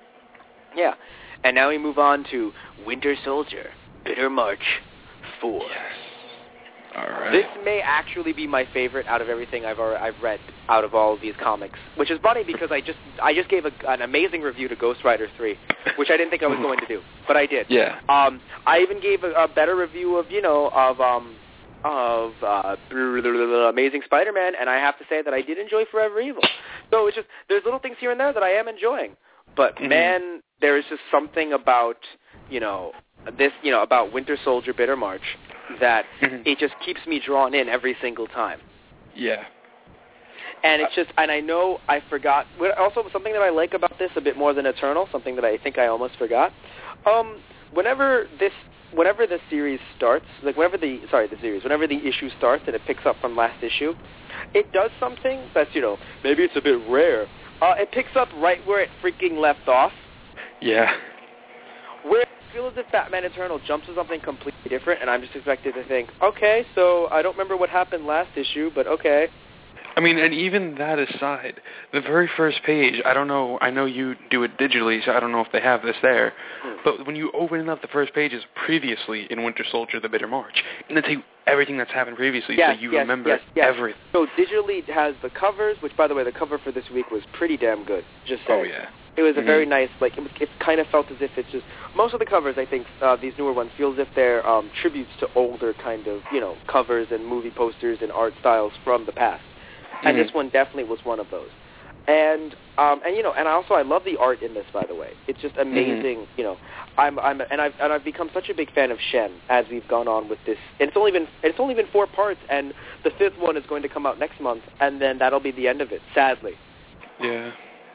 Yeah. And now we move on to Winter Soldier, Bitter March four. Yes. All right. This may actually be my favorite out of everything I've already, I've read out of all of these comics, which is funny because I just I just gave a, an amazing review to Ghost Rider three, which I didn't think I was going to do, but I did. Yeah. Um, I even gave a, a better review of you know of um of uh, Amazing Spider-Man, and I have to say that I did enjoy Forever Evil. So it's just there's little things here and there that I am enjoying, but mm-hmm. man, there is just something about you know this you know about Winter Soldier, Bitter March. That mm-hmm. it just keeps me drawn in every single time. Yeah. And it's just, and I know I forgot, also something that I like about this a bit more than Eternal, something that I think I almost forgot, um, whenever this, whenever the series starts, like whenever the, sorry, the series, whenever the issue starts and it picks up from last issue, it does something that's, you know, maybe it's a bit rare. Uh, it picks up right where it freaking left off. Yeah. Where I feel as if Batman Eternal jumps to something completely different, and I'm just expected to think, okay, so I don't remember what happened last issue, but okay. I mean, and even that aside, the very first page, I don't know, I know you do it digitally, so I don't know if they have this there, hmm. but when you open up the first pages previously in Winter Soldier, The Bitter March, and they tell you everything that's happened previously, yes, so you yes, remember yes, yes. everything. So digitally it has the covers, which, by the way, the cover for this week was pretty damn good, just saying. Oh, yeah. It was a mm-hmm. very nice, like, it, was, it kind of felt as if it's just, most of the covers, I think, uh, these newer ones, feel as if they're um, tributes to older kind of, you know, covers and movie posters and art styles from the past. Mm-hmm. And this one definitely was one of those. And, um, and you know, and also I love the art in this, by the way. It's just amazing, mm-hmm. you know. I'm, I'm, and I've, and I've become such a big fan of Shen as we've gone on with this. And it's only been, it's only been four parts, and the fifth one is going to come out next month, and then that'll be the end of it, sadly. Yeah.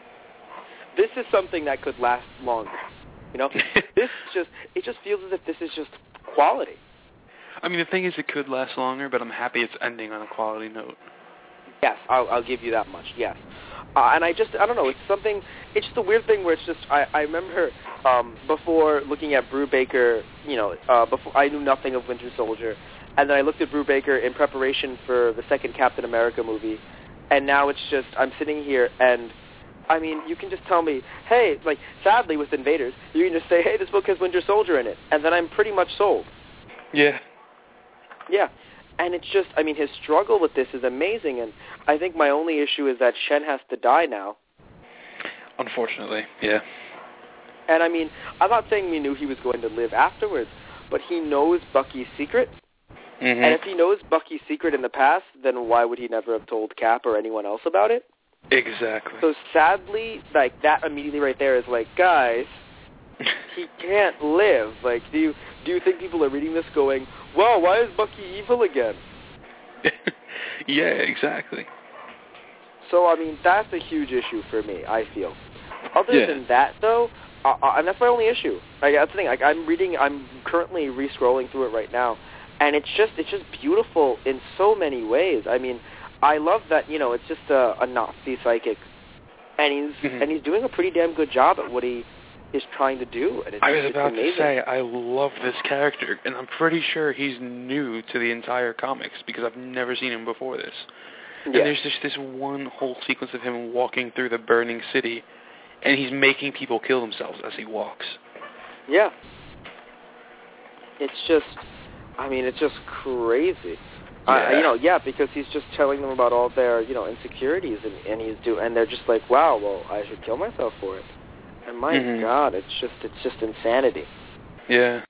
This is something that could last longer, you know. This just it just feels as if this is just quality. I mean, the thing is, it could last longer, but I'm happy it's ending on a quality note. Yes, I'll, I'll give you that much. Yes, uh, and I just I don't know. It's something. It's just a weird thing where it's just I, I remember um, before looking at Brubaker, you know, uh, before I knew nothing of Winter Soldier, and then I looked at Brubaker in preparation for the second Captain America movie, and now it's just I'm sitting here and. I mean, you can just tell me, hey, like, sadly with Invaders, you can just say, hey, this book has Winter Soldier in it, and then I'm pretty much sold. Yeah. Yeah. and it's just, I mean, his struggle with this is amazing, and I think my only issue is that Shen has to die now. Unfortunately, yeah. And I mean, I'm not saying we knew he was going to live afterwards, but he knows Bucky's secret. Mm-hmm. And if he knows Bucky's secret in the past, then why would he never have told Cap or anyone else about it? Exactly. So sadly, like, that immediately right there is like, guys, he can't live. Like, do you do you think people are reading this going, wow, why is Bucky evil again? Yeah, exactly. So, I mean, that's a huge issue for me, I feel. Other yeah. than that, though, uh, uh, and that's my only issue. Like, that's the thing. Like, I'm reading, I'm currently re-scrolling through it right now, and it's just, it's just beautiful in so many ways. I mean, I love that, you know, it's just a, a Nazi psychic, and he's mm-hmm. and he's doing a pretty damn good job at what he is trying to do. And it's, I was it's about amazing. to say, I love this character, and I'm pretty sure he's new to the entire comics because I've never seen him before this. And yeah. there's just this one whole sequence of him walking through the burning city, and he's making people kill themselves as he walks. Yeah. It's just, I mean, it's just crazy. Yeah. Uh, you know, yeah, because he's just telling them about all their, you know, insecurities, and, and he's do, and they're just like, wow, well, I should kill myself for it. And my mm-hmm. God, it's just, it's just insanity. Yeah.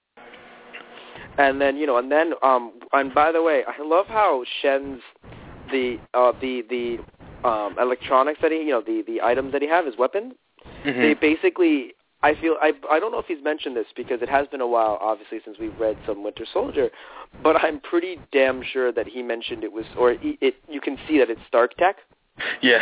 And then, you know, and then, um, and by the way, I love how Shen's the, uh, the, the, um, electronics that he, you know, the, the items that he have, his weapons. Mm-hmm. They basically, I feel, I, I don't know if he's mentioned this because it has been a while, obviously, since we've read some Winter Soldier, but I'm pretty damn sure that he mentioned it was, or it, it you can see that it's Stark Tech. Yeah.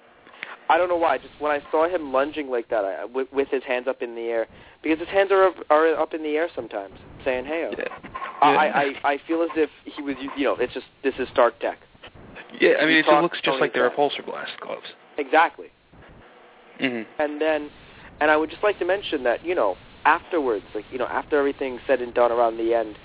I don't know why. Just when I saw him lunging like that, I, with, with his hands up in the air, because his hands are up, are up in the air sometimes, saying "Hey." Yeah. I, Yeah. I I feel as if he was, you know, it's just this is Stark Tech. Yeah, I mean, He it talks looks just Tony like the Stark. repulsor blast gloves. Exactly. Mm-hmm. And then, and I would just like to mention that, you know, afterwards, like, you know, after everything's said and done around the end,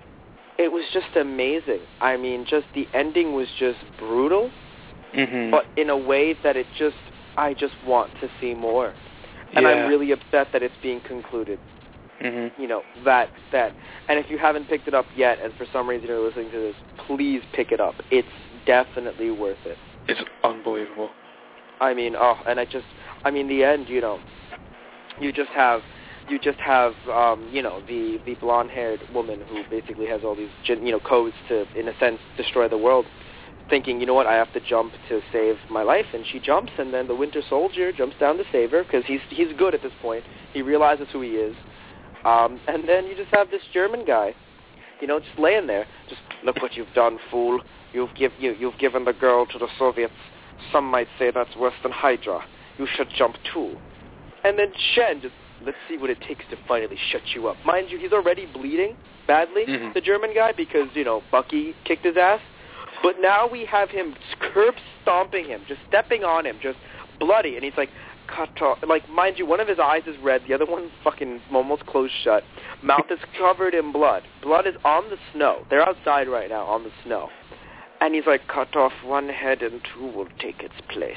it was just amazing. I mean, just the ending was just brutal, mm-hmm. but in a way that it just, I just want to see more. And yeah. I'm really upset that it's being concluded. Mm-hmm. You know, that, that. And if you haven't picked it up yet, and for some reason you're listening to this, please pick it up. It's definitely worth it. It's unbelievable. I mean, oh, and I just, I mean, the end, you know, you just have, you just have, um, you know, the, the blonde-haired woman who basically has all these, you know, codes to, in a sense, destroy the world, thinking, you know what, I have to jump to save my life, and she jumps, and then the Winter Soldier jumps down to save her, because he's, he's good at this point. He realizes who he is. Um, and then you just have this German guy, you know, just laying there, just, look what you've done, fool. You've, give, you, you've given the girl to the Soviets. Some might say that's worse than Hydra. You should jump too. And then Shen just, let's see what it takes to finally shut you up. Mind you, he's already bleeding badly, mm-hmm. the German guy, because, you know, Bucky kicked his ass. But now we have him curb stomping him, just stepping on him, just bloody. And he's like, cut off. Like, mind you, one of his eyes is red, the other one's fucking almost closed shut. Mouth is covered in blood. Blood is on the snow. They're outside right now on the snow. And he's like, cut off one head and two will take its place.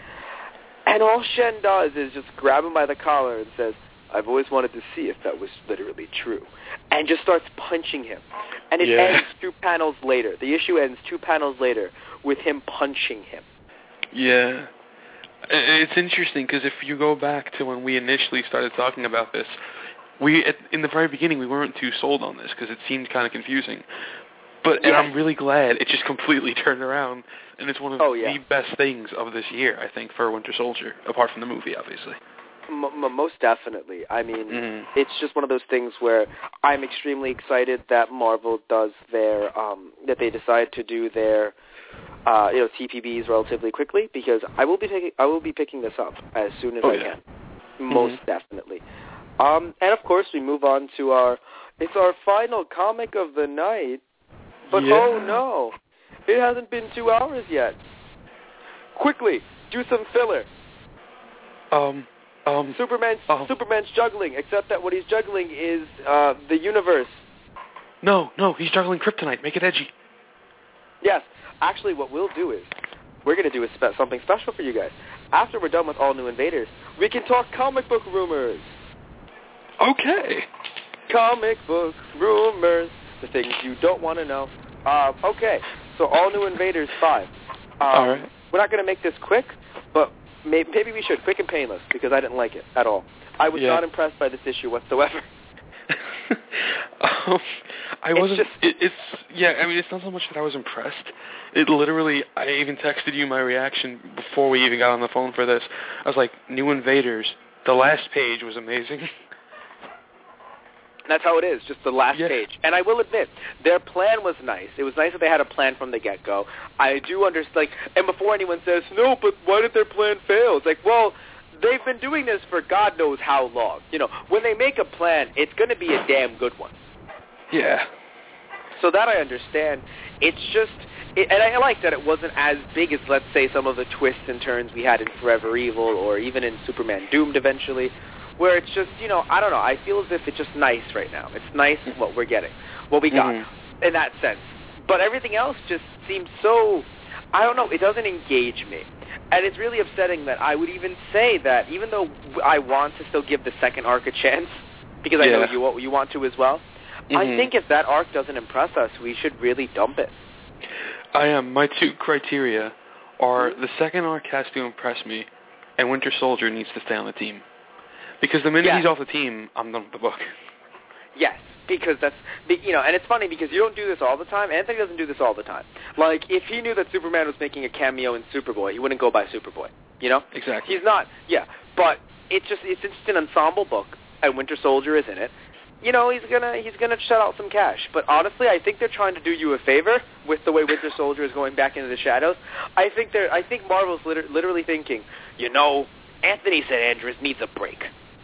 And all Shen does is just grab him by the collar and says, I've always wanted to see if that was literally true. And just starts punching him. And it yeah. ends two panels later. The issue ends two panels later with him punching him. Yeah. It's interesting because if you go back to when we initially started talking about this, we at, in the very beginning we weren't too sold on this because it seemed kind of confusing. But yeah. and I'm really glad it just completely turned around, and it's one of oh, yeah. the best things of this year, I think, for Winter Soldier, apart from the movie, obviously. M- m- most definitely. I mean, mm. it's just one of those things where I'm extremely excited that Marvel does their, um, that they decide to do their, uh, you know, T P Bs relatively quickly, because I will be taking, I will be picking this up as soon as oh, I yeah. can. Most mm-hmm. definitely. Um, and of course, we move on to our, it's our final comic of the night. But yeah. oh no, it hasn't been two hours yet. Quickly, do some filler. Um, um, Superman's um, Superman's juggling, except that what he's juggling is uh, the universe. No, no, he's juggling kryptonite. Make it edgy. Yes, actually, what we'll do is we're going to do a spe- something special for you guys. After we're done with All New Invaders, we can talk comic book rumors. Okay. Comic book rumors. The things you don't want to know. Uh, okay, so All New Invaders five. Um, all right. We're not going to make this quick, but may- maybe we should. Quick and painless, because I didn't like it at all. I was yeah. not impressed by this issue whatsoever. um, I it's wasn't. Just, it, it's yeah. I mean, it's not so much that I was impressed. It literally. I even texted you my reaction before we even got on the phone for this. I was like, New Invaders. The last page was amazing. That's how it is, just the last yeah. page. And I will admit, their plan was nice. It was nice that they had a plan from the get-go. I do understand, like, and before anyone says, no, but why did their plan fail? It's like, well, they've been doing this for God knows how long. You know, when they make a plan, it's going to be a damn good one. Yeah. So that I understand. It's just, it, and I like that it wasn't as big as, let's say, some of the twists and turns we had in Forever Evil or even in Superman Doomed eventually, where it's just, you know, I don't know, I feel as if it's just nice right now. It's nice what we're getting, what we got, mm-hmm. in that sense. But everything else just seems so, I don't know, it doesn't engage me. And it's really upsetting that I would even say that, even though I want to still give the second arc a chance, because I yeah. know you you want to as well, mm-hmm. I think if that arc doesn't impress us, we should really dump it. I am. My two criteria are the second arc has to impress me, and Winter Soldier needs to stay on the team. Because the minute yes. he's off the team, I'm done with the book. Yes, because that's, you know, and it's funny because you don't do this all the time. Anthony doesn't do this all the time. Like, if he knew that Superman was making a cameo in Superboy, he wouldn't go by Superboy, you know? Exactly. He's not, yeah, but it's just, it's just an ensemble book, and Winter Soldier is in it. You know, he's gonna he's gonna shut out some cash. But honestly, I think they're trying to do you a favor with the way Winter Soldier is going back into the shadows. I think they're, I think Marvel's liter- literally thinking, you know, Anthony Saint Andrews needs a break.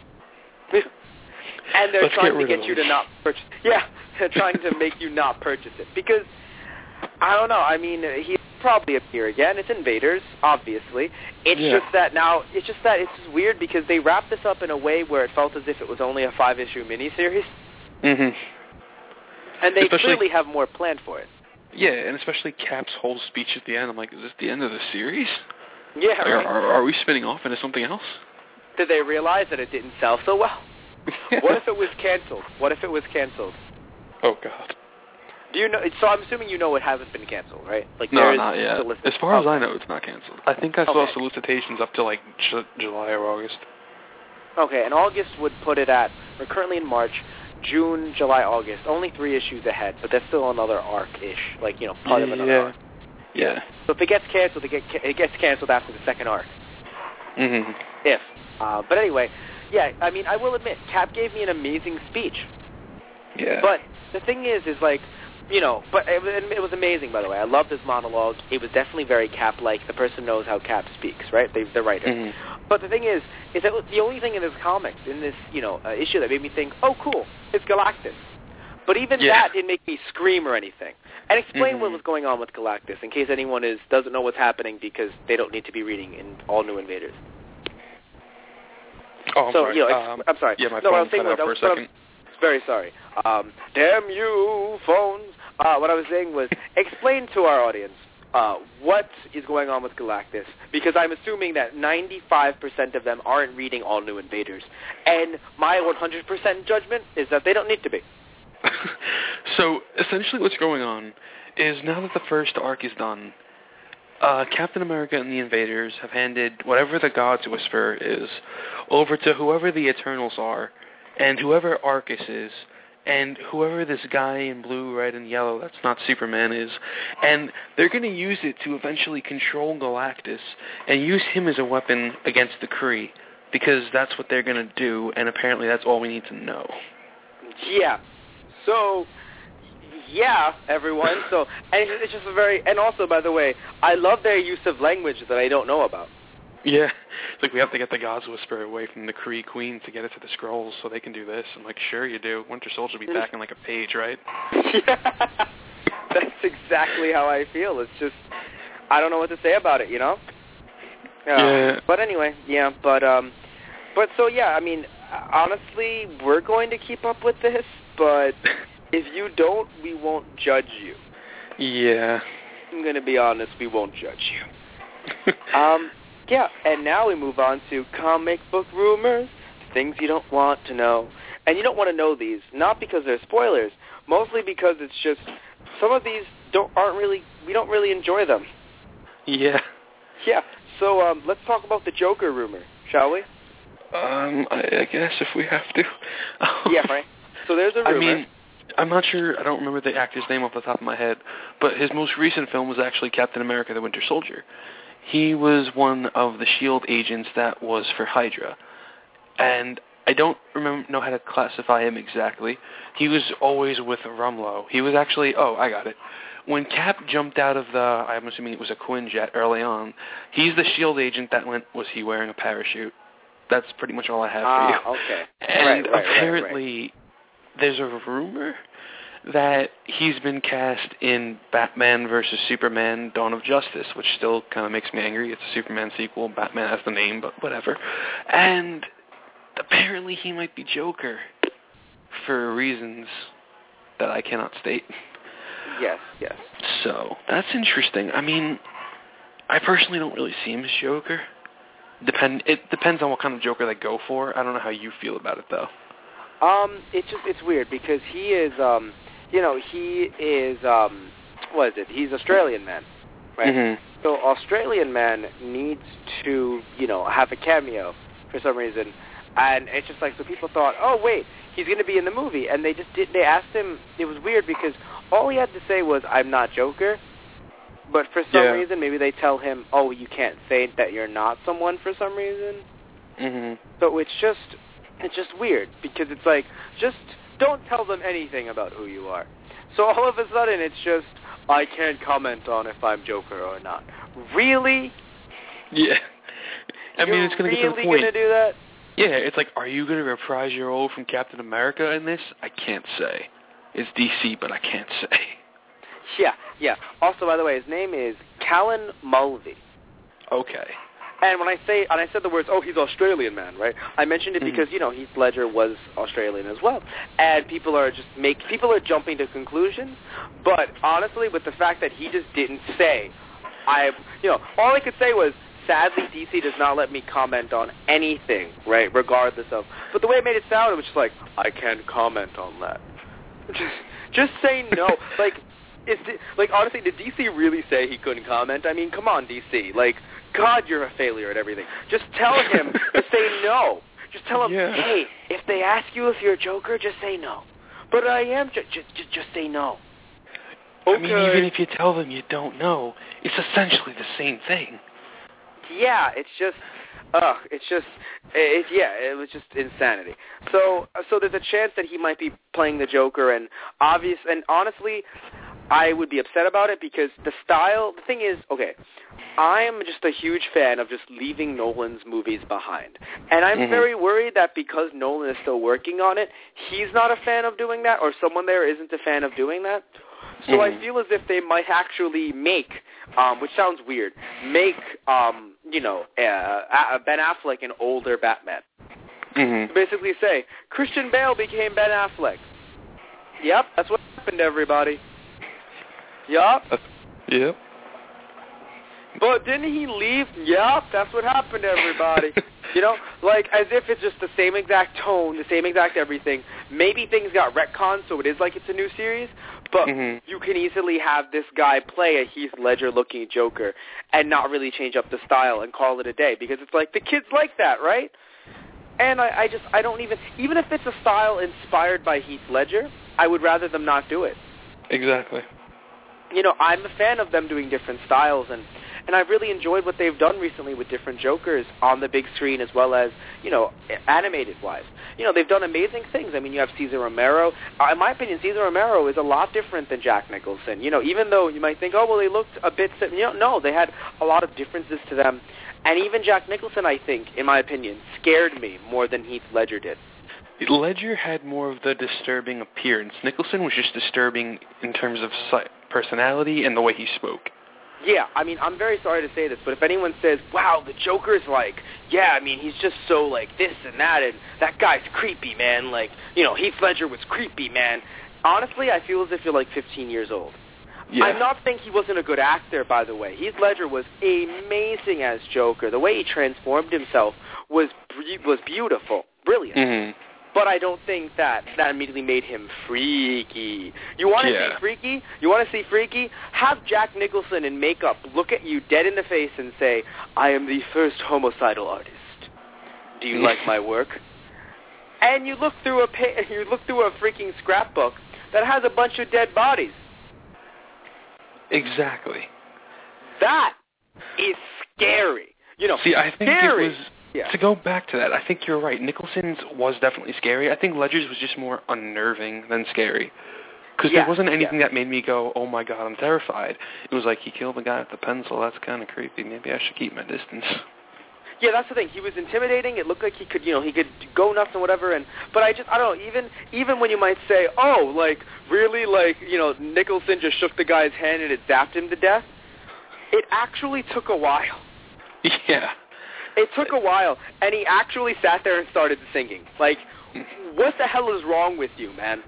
And they're Let's trying get to get you to not purchase. Yeah, they're trying to make you not purchase it because I don't know. I mean, he'll probably appear again. It's Invaders, obviously. It's yeah. just that now. It's just that it's just weird because they wrapped this up in a way where it felt as if it was only a five-issue miniseries. Mhm. And they especially, clearly have more planned for it. Yeah, and especially Cap's whole speech at the end. I'm like, is this the end of the series? Yeah. Like, Right. Are, are we spinning off into something else? Did they realize that it didn't sell so well? What if it was canceled? What if it was canceled? Oh God. Do you know? So I'm assuming you know it hasn't been canceled, right? Like no, there is not yet. solic- As far okay. as I know, it's not canceled. I think I saw okay. solicitations up to like J- July or August. Okay, and August would put it at, we're currently in March, June, July, August. Only three issues ahead, but that's still another arc-ish, like, you know, part yeah. of another arc. Yeah. So if it gets canceled, it, get, it gets canceled after the second arc. Mm-hmm. If. Uh, but anyway, yeah, I mean, I will admit, Cap gave me an amazing speech. Yeah. But the thing is, is like, you know, but it, it was amazing, by the way. I loved his monologue. It was definitely very Cap-like. The person knows how Cap speaks, right? They, the writer. Mm-hmm. But the thing is, is that the only thing in this comics, in this, you know, uh, issue that made me think, oh, cool, it's Galactus. But even yeah. that didn't make me scream or anything. And explain mm-hmm. what was going on with Galactus, in case anyone is doesn't know what's happening because they don't need to be reading in All New Invaders. Oh, I'm so, sorry. You know, um, I'm sorry. Yeah, my no, phone cut out for a was, second. Very sorry. Um, damn you, phones. Uh, what I was saying was, explain to our audience uh, what is going on with Galactus, because I'm assuming that ninety-five percent of them aren't reading All New Invaders. And my one hundred percent judgment is that they don't need to be. So, essentially what's going on is now that the first arc is done, uh, Captain America and the Invaders have handed whatever the God's Whisperer is over to whoever the Eternals are, and whoever Arcus is, and whoever this guy in blue, red, and yellow that's not Superman is, and they're going to use it to eventually control Galactus and use him as a weapon against the Kree, because that's what they're going to do, and apparently that's all we need to know. Yeah. So, yeah, everyone. So, and it's just a very, and also, by the way, I love their use of language that I don't know about. Yeah, it's like we have to get the God's Whisperer away from the Kree Queen to get it to the Skrulls so they can do this. I'm like, sure you do. Winter Soldier will be back in like a page, right? Yeah, that's exactly how I feel. It's just, I don't know what to say about it, you know? Uh, yeah. But anyway, yeah, but, um, but so, yeah, I mean, honestly, we're going to keep up with this, but if you don't, we won't judge you. Yeah. I'm going to be honest, we won't judge you. um... Yeah, and now we move on to comic book rumors, things you don't want to know. And you don't want to know these, not because they're spoilers, mostly because it's just, some of these don't aren't really we don't really enjoy them. Yeah. Yeah. So um, let's talk about the Joker rumor, shall we? Um, I, I guess if we have to. Yeah, right. So there's a rumor. I mean, I'm not sure. I don't remember the actor's name off the top of my head, but his most recent film was actually Captain America: The Winter Soldier. He was one of the SHIELD agents that was for Hydra, and I don't remember know how to classify him exactly. He was always with Rumlow. He was actually, oh, I got it. When Cap jumped out of the, I'm assuming it was a Quinjet early on, he's the SHIELD agent that went, was he wearing a parachute? That's pretty much all I have ah, for you. Okay. And right, right, apparently right, right. there's a rumor that he's been cast in Batman versus Superman Dawn of Justice, which still kind of makes me angry. It's a Superman sequel. Batman has the name, but whatever. And apparently he might be Joker for reasons that I cannot state. Yes, yes. So, that's interesting. I mean, I personally don't really see him as Joker. Depend. It depends on what kind of Joker they go for. I don't know how you feel about it, though. Um, it's just, it's weird because he is, um, you know, he is, um, what is it? He's Australian man, right? Mm-hmm. So Australian man needs to, you know, have a cameo for some reason. And it's just like, so people thought, oh, wait, he's going to be in the movie. And they just did, they asked him, it was weird because all he had to say was, I'm not Joker. But for some yeah. reason, maybe they tell him, oh, you can't say that you're not someone for some reason. Mm-hmm. So it's just, it's just weird because it's like, just don't tell them anything about who you are. So all of a sudden, it's just, I can't comment on if I'm Joker or not. Really? Yeah. I You're mean, it's going to really get to the point. Gonna do that? Yeah, it's like, are you going to reprise your role from Captain America in this? I can't say. It's D C, but I can't say. Yeah, yeah. Also, by the way, his name is Callan Mulvey. Okay. And when I say, and I said the words, oh, he's Australian man, right? I mentioned it because, you know, Heath Ledger was Australian as well. And people are just make, people are jumping to conclusions. But honestly, with the fact that he just didn't say, I, you know, all I could say was, sadly, D C does not let me comment on anything, right, regardless of, but the way it made it sound, it was just like, I can't comment on that. Just, just say no. Like, is the, like, honestly, did D C really say he couldn't comment? I mean, come on, D C. Like, God, you're a failure at everything. Just tell him to say no. Just tell him, yeah. hey, if they ask you if you're a Joker, just say no. But I am, ju- ju- ju- just say no. Okay. I mean, even if you tell them you don't know, it's essentially the same thing. Yeah, it's just, ugh, it's just, it, yeah, it was just insanity. So, so there's a chance that he might be playing the Joker, and obvious, and honestly, I would be upset about it because the style, the thing is, okay, I'm just a huge fan of just leaving Nolan's movies behind. And I'm mm-hmm. very worried that because Nolan is still working on it, he's not a fan of doing that, or someone there isn't a fan of doing that. So mm-hmm. I feel as if they might actually make, um, which sounds weird, make, um, you know, uh, Ben Affleck an older Batman. Mm-hmm. Basically say, Christian Bale became Ben Affleck. Yep, that's what happened, everybody. Yup. Uh, yep. But didn't he leave? Yup, that's what happened to everybody. You know, like as if it's just the same exact tone, the same exact everything. Maybe things got retconned, so it is like it's a new series, but mm-hmm. you can easily have this guy play a Heath Ledger-looking Joker and not really change up the style and call it a day, because it's like, the kids like that, right? And I, I just, I don't even, even if it's a style inspired by Heath Ledger, I would rather them not do it. Exactly. You know, I'm a fan of them doing different styles, and, and I've really enjoyed what they've done recently with different Jokers on the big screen as well as, you know, animated-wise. You know, they've done amazing things. I mean, you have Cesar Romero. Uh, in my opinion, Cesar Romero is a lot different than Jack Nicholson. You know, even though you might think, oh, well, they looked a bit, you know, no, they had a lot of differences to them. And even Jack Nicholson, I think, in my opinion, scared me more than Heath Ledger did. Ledger had more of the disturbing appearance. Nicholson was just disturbing in terms of personality and the way he spoke. Yeah, I mean, I'm very sorry to say this, but if anyone says, wow, the Joker's like, yeah, I mean, he's just so like this and that, and that guy's creepy, man, like, you know, Heath Ledger was creepy, man. Honestly, I feel as if you're like fifteen years old. Yeah. I'm not saying he wasn't a good actor, by the way. Heath Ledger was amazing as Joker. The way he transformed himself was was beautiful, brilliant. Mm-hmm. but I don't think that that immediately made him freaky. You want to Yeah. see freaky? You want to see freaky? Have Jack Nicholson in makeup look at you dead in the face and say, "I am the first homicidal artist. Do you like my work?" And you look through a pa- you look through a freaking scrapbook that has a bunch of dead bodies. Exactly. That is scary. You know, See, I think scary. it was, Yeah. to go back to that, I think you're right. Nicholson's was definitely scary. I think Ledger's was just more unnerving than scary. Because Yeah, there wasn't anything yeah. that made me go, oh my god, I'm terrified. It was like, he killed the guy with the pencil, that's kind of creepy. Maybe I should keep my distance. Yeah, that's the thing. He was intimidating. It looked like he could, you know, he could go nuts and whatever. And but I just, I don't know. Even even when you might say, oh, like really, like you know, Nicholson just shook the guy's hand and it zapped him to death. It actually took a while. Yeah. It took a while, and he actually sat there and started singing. Like, what the hell is wrong with you, man?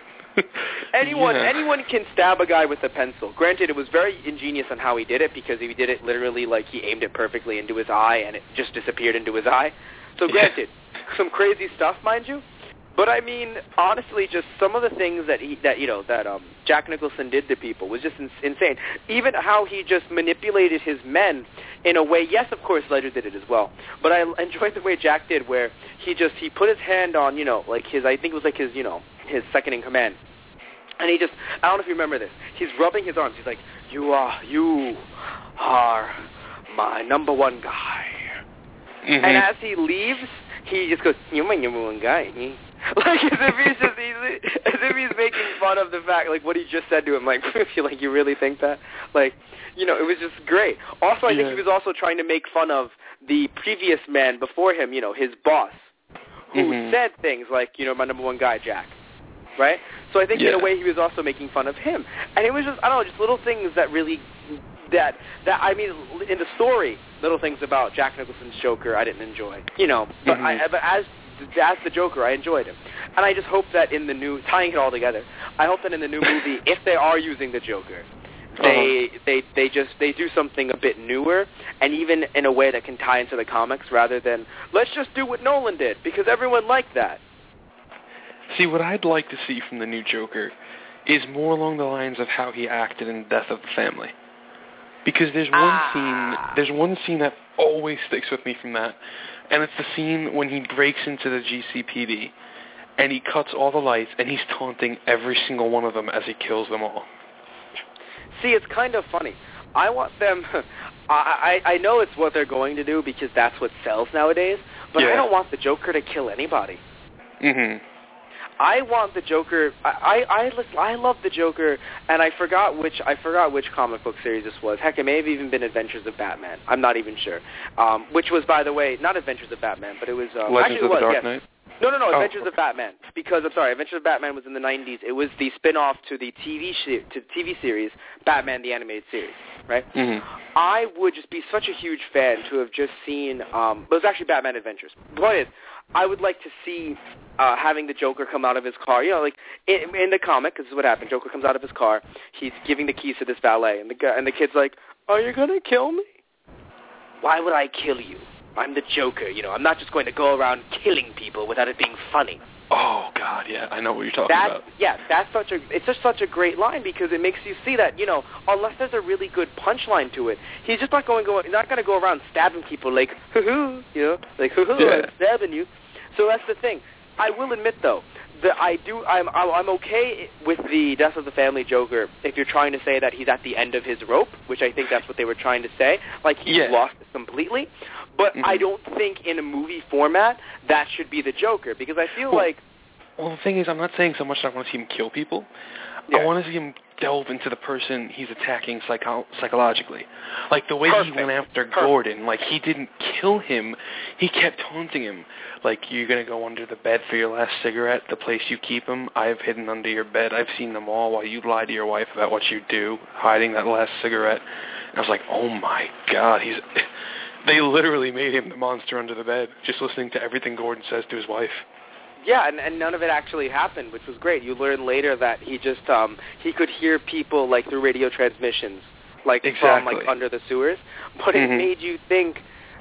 Anyone yeah. anyone can stab a guy with a pencil. Granted, it was very ingenious on how he did it, because he did it literally like he aimed it perfectly into his eye, and it just disappeared into his eye. So granted, some crazy stuff, mind you. But I mean, honestly, just some of the things that he that you know that um, Jack Nicholson did to people was just in- insane. Even how he just manipulated his men in a way. Yes, of course, Ledger did it as well. But I enjoyed the way Jack did, where he just he put his hand on you know like his I think it was like his you know his second in command. And he just, I don't know if you remember this, he's rubbing his arms. He's like, you are, you are my number one guy. Mm-hmm. And as he leaves, he just goes, you're my number one guy. Like, as if he's just, he's, as if he's making fun of the fact, like, what he just said to him. Like, like, you really think that? Like, you know, it was just great. Also, I yeah. think he was also trying to make fun of the previous man before him, you know, his boss, who mm-hmm. said things like, you know, my number one guy, Jack. Right? So I think yeah. in a way he was also making fun of him. And it was just, I don't know, just little things that really, that, that I mean, in the story, little things about Jack Nicholson's Joker I didn't enjoy. You know, but, mm-hmm. I, but as as the Joker, I enjoyed him. And I just hope that in the new, tying it all together, I hope that in the new movie, if they are using the Joker, they uh-huh. they they just, they do something a bit newer, and even in a way that can tie into the comics, rather than, let's just do what Nolan did, because everyone liked that. See, what I'd like to see from the new Joker is more along the lines of how he acted in Death of the Family. Because there's one ah. scene, there's one scene that always sticks with me from that, and it's the scene when he breaks into the G C P D, and he cuts all the lights, and he's taunting every single one of them as he kills them all. See, it's kind of funny. I want them, I, I I know it's what they're going to do because that's what sells nowadays, but yeah. I don't want the Joker to kill anybody. Mm-hmm. I want the Joker. I I I, listen, I love the Joker, and I forgot which I forgot which comic book series this was. Heck, it may have even been Adventures of Batman. I'm not even sure. Um, which was, by the way, not Adventures of Batman, but it was uh, Legends actually of it was, the Dark yes. Knight. No, no, no, oh, Adventures okay. of Batman. Because I'm sorry, Adventures of Batman was in the nineties. It was the spin-off to the T V sh- to T V series Batman the Animated Series, right? Mm-hmm. I would just be such a huge fan to have just seen. Um, it was actually Batman Adventures. The point is, I would like to see uh, having the Joker come out of his car. You know, like in, in the comic, because this is what happened. Joker comes out of his car. He's giving the keys to this valet, and the guy, and the kid's like, "Are you gonna kill me? Why would I kill you? I'm the Joker. You know, I'm not just going to go around killing people without it being funny." Oh God, yeah, I know what you're talking that, about. Yeah, that's such a. It's just such a great line because it makes you see that, you know, unless there's a really good punchline to it, he's just not going go. He's not going to go around stabbing people like hoo hoo, you know, like hoo hoo, yeah. I'm stabbing you. So that's the thing. I will admit though that I do. I'm I'm okay with the Death of the Family Joker if you're trying to say that he's at the end of his rope, which I think that's what they were trying to say. Like he's yeah. lost completely. But mm-hmm. I don't think in a movie format that should be the Joker because I feel well, like. Well, the thing is, I'm not saying so much that I want to see him kill people. Yeah. I want to see him delve into the person he's attacking psycho- psychologically. Like, the way Perfect. he went after Perfect. Gordon, like, he didn't kill him. He kept taunting him. Like, you're going to go under the bed for your last cigarette, the place you keep them. I've hidden under your bed. I've seen them all while you lie to your wife about what you do, hiding that last cigarette. And I was like, oh, my God. He's... They literally made him the monster under the bed, just listening to everything Gordon says to his wife. Yeah, and, and none of it actually happened, which was great. You learn later that he just um he could hear people like through radio transmissions, like exactly. from like under the sewers. But mm-hmm. it made you think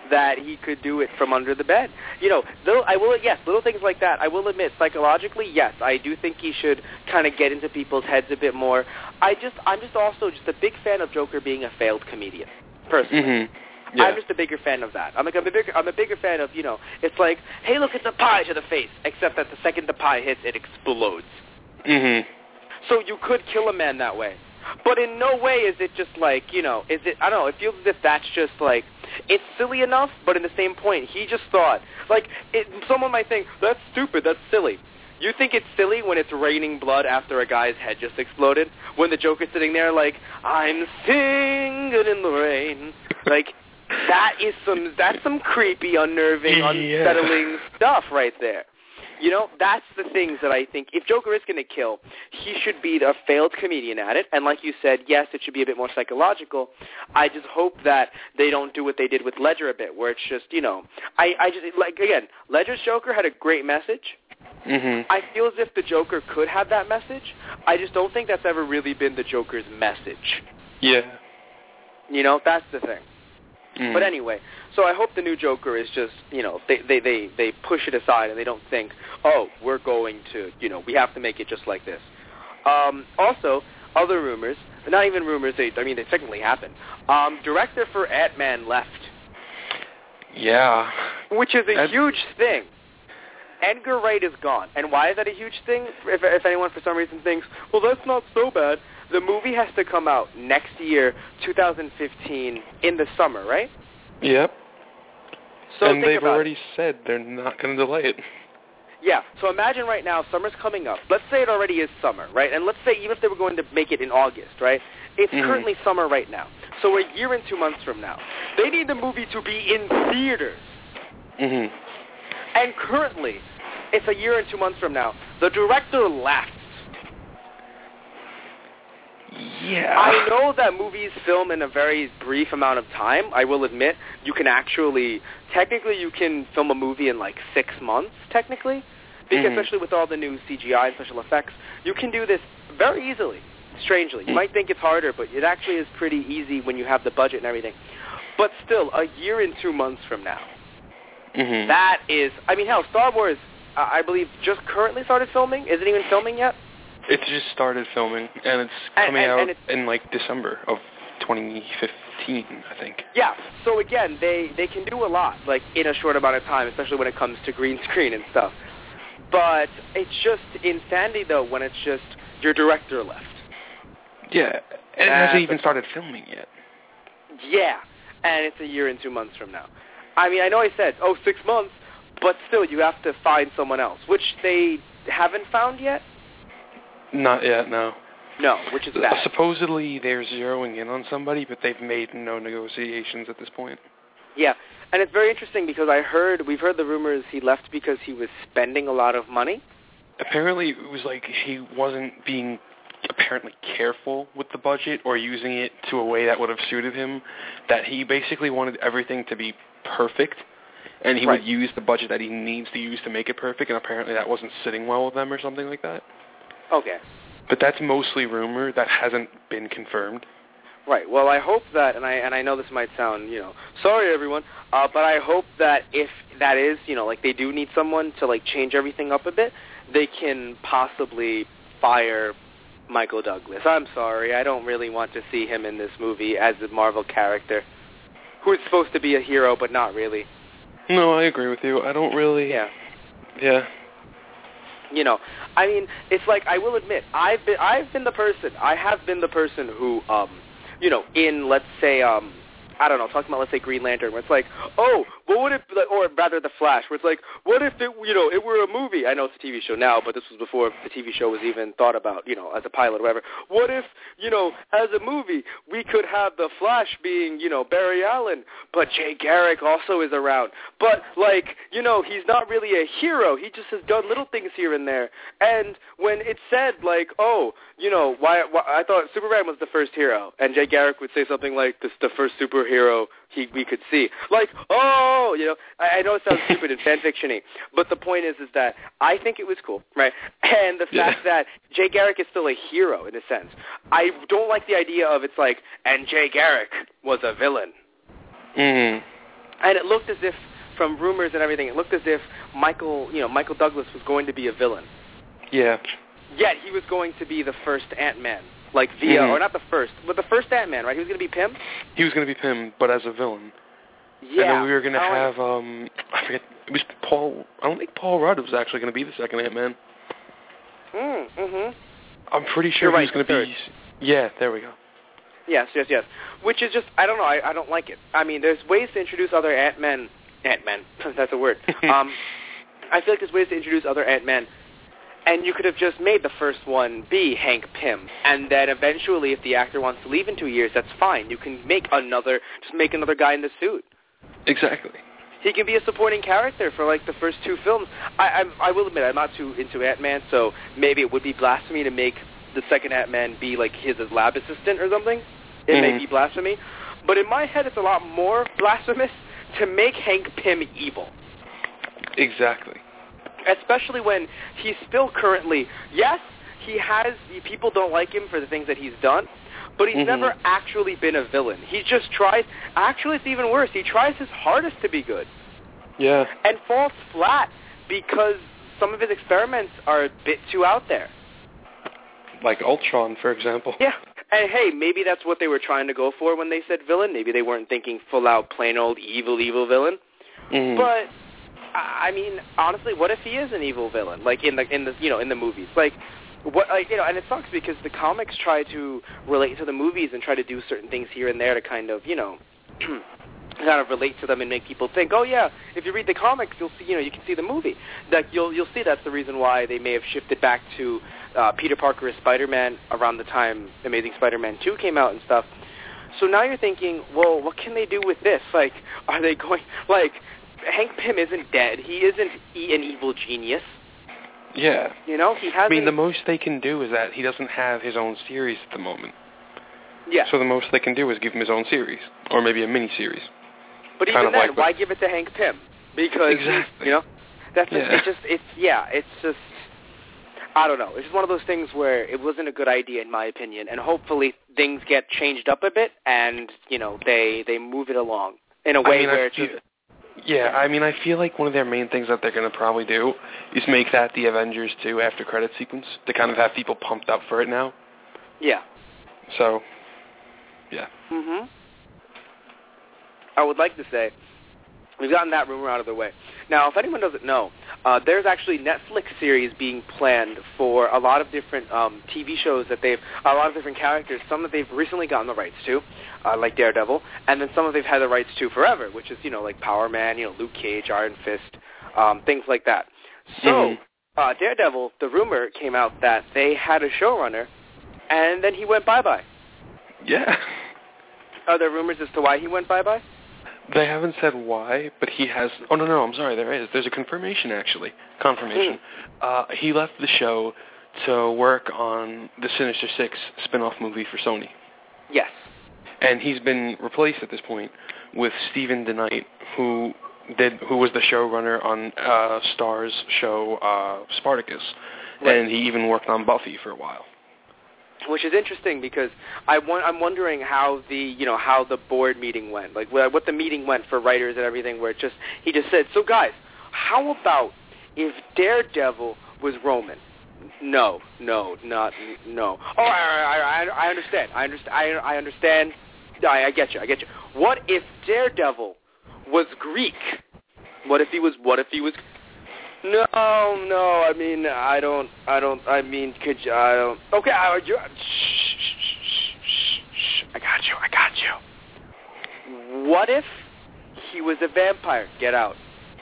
that he could do it from under the bed. You know, little, I will, yes, little things like that. I will admit, psychologically, yes, I do think he should kind of get into people's heads a bit more. I just, I'm just also just a big fan of Joker being a failed comedian, personally. Mm-hmm. Yeah. I'm just a bigger fan of that. I'm like, I'm a bigger, I'm a bigger fan of, you know, it's like, hey, look, it's a pie to the face, except that the second the pie hits, it explodes. Mm-hmm. So you could kill a man that way. But in no way is it just like, you know, is it, I don't know, it feels as if that's just like, it's silly enough, but in the same point, he just thought, like, it, someone might think, that's stupid, that's silly. You think it's silly when it's raining blood after a guy's head just exploded? When the Joker's sitting there like, I'm singing in the rain. Like, that is some, that's some creepy, unnerving, yeah. unsettling stuff right there. You know, that's the things that I think, if Joker is going to kill, he should be a failed comedian at it. And like you said, yes, it should be a bit more psychological. I just hope that they don't do what they did with Ledger a bit, where it's just, you know, I, I just, like, again, Ledger's Joker had a great message. Mm-hmm. I feel as if the Joker could have that message. I just don't think that's ever really been the Joker's message. Yeah. You know, that's the thing. Mm. But anyway, so I hope the new Joker is just, you know, they, they, they, they push it aside and they don't think, oh, we're going to, you know, we have to make it just like this. Um, also, other rumors, not even rumors, they, I mean, they technically happened. Um, director for Ant-Man left. Yeah. Which is a That's... huge thing. Edgar Wright is gone. And why is that a huge thing? If, if anyone for some reason thinks, well, that's not so bad. The movie has to come out next year, two thousand fifteen, in the summer, right? Yep. So and think they've about already it. said they're not going to delay it. Yeah, so imagine right now, summer's coming up. Let's say it already is summer, right? And let's say even if they were going to make it in August, right? It's mm-hmm. currently summer right now. So a year and two months from now, they need the movie to be in theaters. Mm-hmm. And currently, it's a year and two months from now, the director left. Yeah. I know that movies film in a very brief amount of time. I will admit, you can actually, technically you can film a movie in like six months, technically, because mm-hmm. especially with all the new C G I and special effects, you can do this very easily, strangely. You might think it's harder, but it actually is pretty easy when you have the budget and everything. But still, a year and two months from now, mm-hmm. that is, I mean, hell, Star Wars, uh, I believe, just currently started filming. Is it even filming yet? It's just started filming, and it's coming and, and, out and it's, in, like, December of twenty fifteen, I think. Yeah, so again, they, they can do a lot, like, in a short amount of time, especially when it comes to green screen and stuff. But it's just insanity, though, when it's just your director left. Yeah, and it hasn't even started filming yet. Yeah, and it's a year and two months from now. I mean, I know I said, oh, six months, but still, you have to find someone else, which they haven't found yet. Not yet, no. No, which is bad. Uh, supposedly they're zeroing in on somebody, but they've made no negotiations at this point. Yeah, and it's very interesting because I heard, we've heard the rumors he left because he was spending a lot of money. Apparently it was like he wasn't being apparently careful with the budget or using it to a way that would have suited him, that he basically wanted everything to be perfect, and he right. would use the budget that he needs to use to make it perfect, and apparently that wasn't sitting well with them or something like that. Okay. But that's mostly rumor. That hasn't been confirmed. Right. Well, I hope that, and I and I know this might sound, you know, sorry everyone, uh, but I hope that if that is, you know, like they do need someone to like change everything up a bit, they can possibly fire Michael Douglas. I'm sorry, I don't really want to see him in this movie as a Marvel character, who is supposed to be a hero, but not really. No, I agree with you. I don't really. Yeah. Yeah. You know, I mean, it's like, I will admit, I've been, I've been the person, I have been the person who, um, you know, in, let's say, um, I don't know, talking about, let's say, Green Lantern, where it's like, oh, what would it, or rather The Flash, where it's like, what if it, you know, it were a movie? I know it's a T V show now, but this was before the T V show was even thought about, you know, as a pilot or whatever. What if, you know, as a movie, we could have The Flash being, you know, Barry Allen, but Jay Garrick also is around. But, like, you know, he's not really a hero. He just has done little things here and there. And when it said, like, oh, you know, why, why I thought Superman was the first hero, and Jay Garrick would say something like, this is the first superhero he we could see. Like, oh, you know, I, I know it sounds stupid and fan-fiction-y, but the point is is that I think it was cool, right? And the fact yeah. that Jay Garrick is still a hero in a sense. I don't like the idea of it's like, and Jay Garrick was a villain. Mm. And it looked as if, from rumors and everything, it looked as if Michael, you know, Michael Douglas was going to be a villain. Yeah. Yet he was going to be the first Ant-Man, like via, mm-hmm. or not the first, but the first Ant-Man, right? He was going to be Pym. He was going to be Pym, but as a villain. Yeah. And then we were going to oh, have, um, I forget, it was Paul, I don't think Paul Rudd was actually going to be the second Ant-Man. Mm, mm-hmm. I'm pretty sure You're he was right, going to be, yeah, there we go. Yes, yes, yes. Which is just, I don't know, I, I don't like it. I mean, there's ways to introduce other Ant-Men, Ant-Men, that's a word. um, I feel like there's ways to introduce other Ant-Men, and you could have just made the first one be Hank Pym, and then eventually, if the actor wants to leave in two years, that's fine. You can make another, just make another guy in the suit. Exactly. He can be a supporting character for, like, the first two films. I, I, I will admit, I'm not too into Ant-Man, so maybe it would be blasphemy to make the second Ant-Man be, like, his lab assistant or something. It mm-hmm. may be blasphemy. But in my head, it's a lot more blasphemous to make Hank Pym evil. Exactly. Especially when he's still currently, yes, he has, people don't like him for the things that he's done, but he's mm-hmm. never actually been a villain. He just tries, actually it's even worse, he tries his hardest to be good. Yeah. And falls flat because some of his experiments are a bit too out there. Like Ultron, for example. Yeah. And hey, maybe that's what they were trying to go for when they said villain. Maybe they weren't thinking full-out, plain old evil, evil villain. Mm-hmm. But I mean, honestly, what if he is an evil villain? Like in the in the you know in the movies, like what like, you know, and it sucks because the comics try to relate to the movies and try to do certain things here and there to kind of you know kind of relate to them and make people think, oh yeah, if you read the comics, you'll see you know you can see the movie. That you'll you'll see that's the reason why they may have shifted back to uh, Peter Parker as Spider-Man around the time Amazing Spider-Man two came out and stuff. So now you're thinking, well, what can they do with this? Like, are they going like? Hank Pym isn't dead. He isn't e- an evil genius. Yeah. You know, he hasn't... I mean, the most they can do is that he doesn't have his own series at the moment. Yeah. So the most they can do is give him his own series, or maybe a mini-series. But kind even then, like why give it to Hank Pym? Because, exactly. you know, that's yeah. just, it just, it's, yeah, it's just, I don't know. It's just one of those things where it wasn't a good idea, in my opinion, and hopefully things get changed up a bit, and, you know, they, they move it along in a way I mean, where I it's feel, just... Yeah, I mean, I feel like one of their main things that they're going to probably do is make that the Avengers two after credit sequence to kind of have people pumped up for it now. Yeah. So, yeah. hmm I would like to say we've gotten that rumor out of the way. Now, if anyone doesn't know, uh, there's actually Netflix series being planned for a lot of different um, T V shows that they've, a lot of different characters, some that they've recently gotten the rights to, uh, like Daredevil, and then some that they've had the rights to forever, which is, you know, like Power Man, you know, Luke Cage, Iron Fist, um, things like that. So, mm-hmm. uh, Daredevil, the rumor came out that they had a showrunner, and then he went bye-bye. Yeah. Are there rumors as to why he went bye-bye? They haven't said why, but he has... Oh, no, no, I'm sorry, there is. There's a confirmation, actually. Confirmation. Mm. Uh, he left the show to work on the Sinister Six spin-off movie for Sony. Yes. And he's been replaced at this point with Stephen DeKnight, who did who was the showrunner on uh, Star's show uh, Spartacus. Right. And he even worked on Buffy for a while. Which is interesting because I want, I'm wondering how the you know how the board meeting went, like what the meeting went for writers and everything. Where it just he just said, "So guys, how about if Daredevil was Roman?" No, no, not no. Oh, I, I, I understand. I understand. I, I understand. I, I get you. I get you. What if Daredevil was Greek? What if he was? What if he was? No, no. I mean, I don't. I don't. I mean, could you? I don't. Okay, I, you, shh, shh, shh, shh. I got you. I got you. What if he was a vampire? Get out.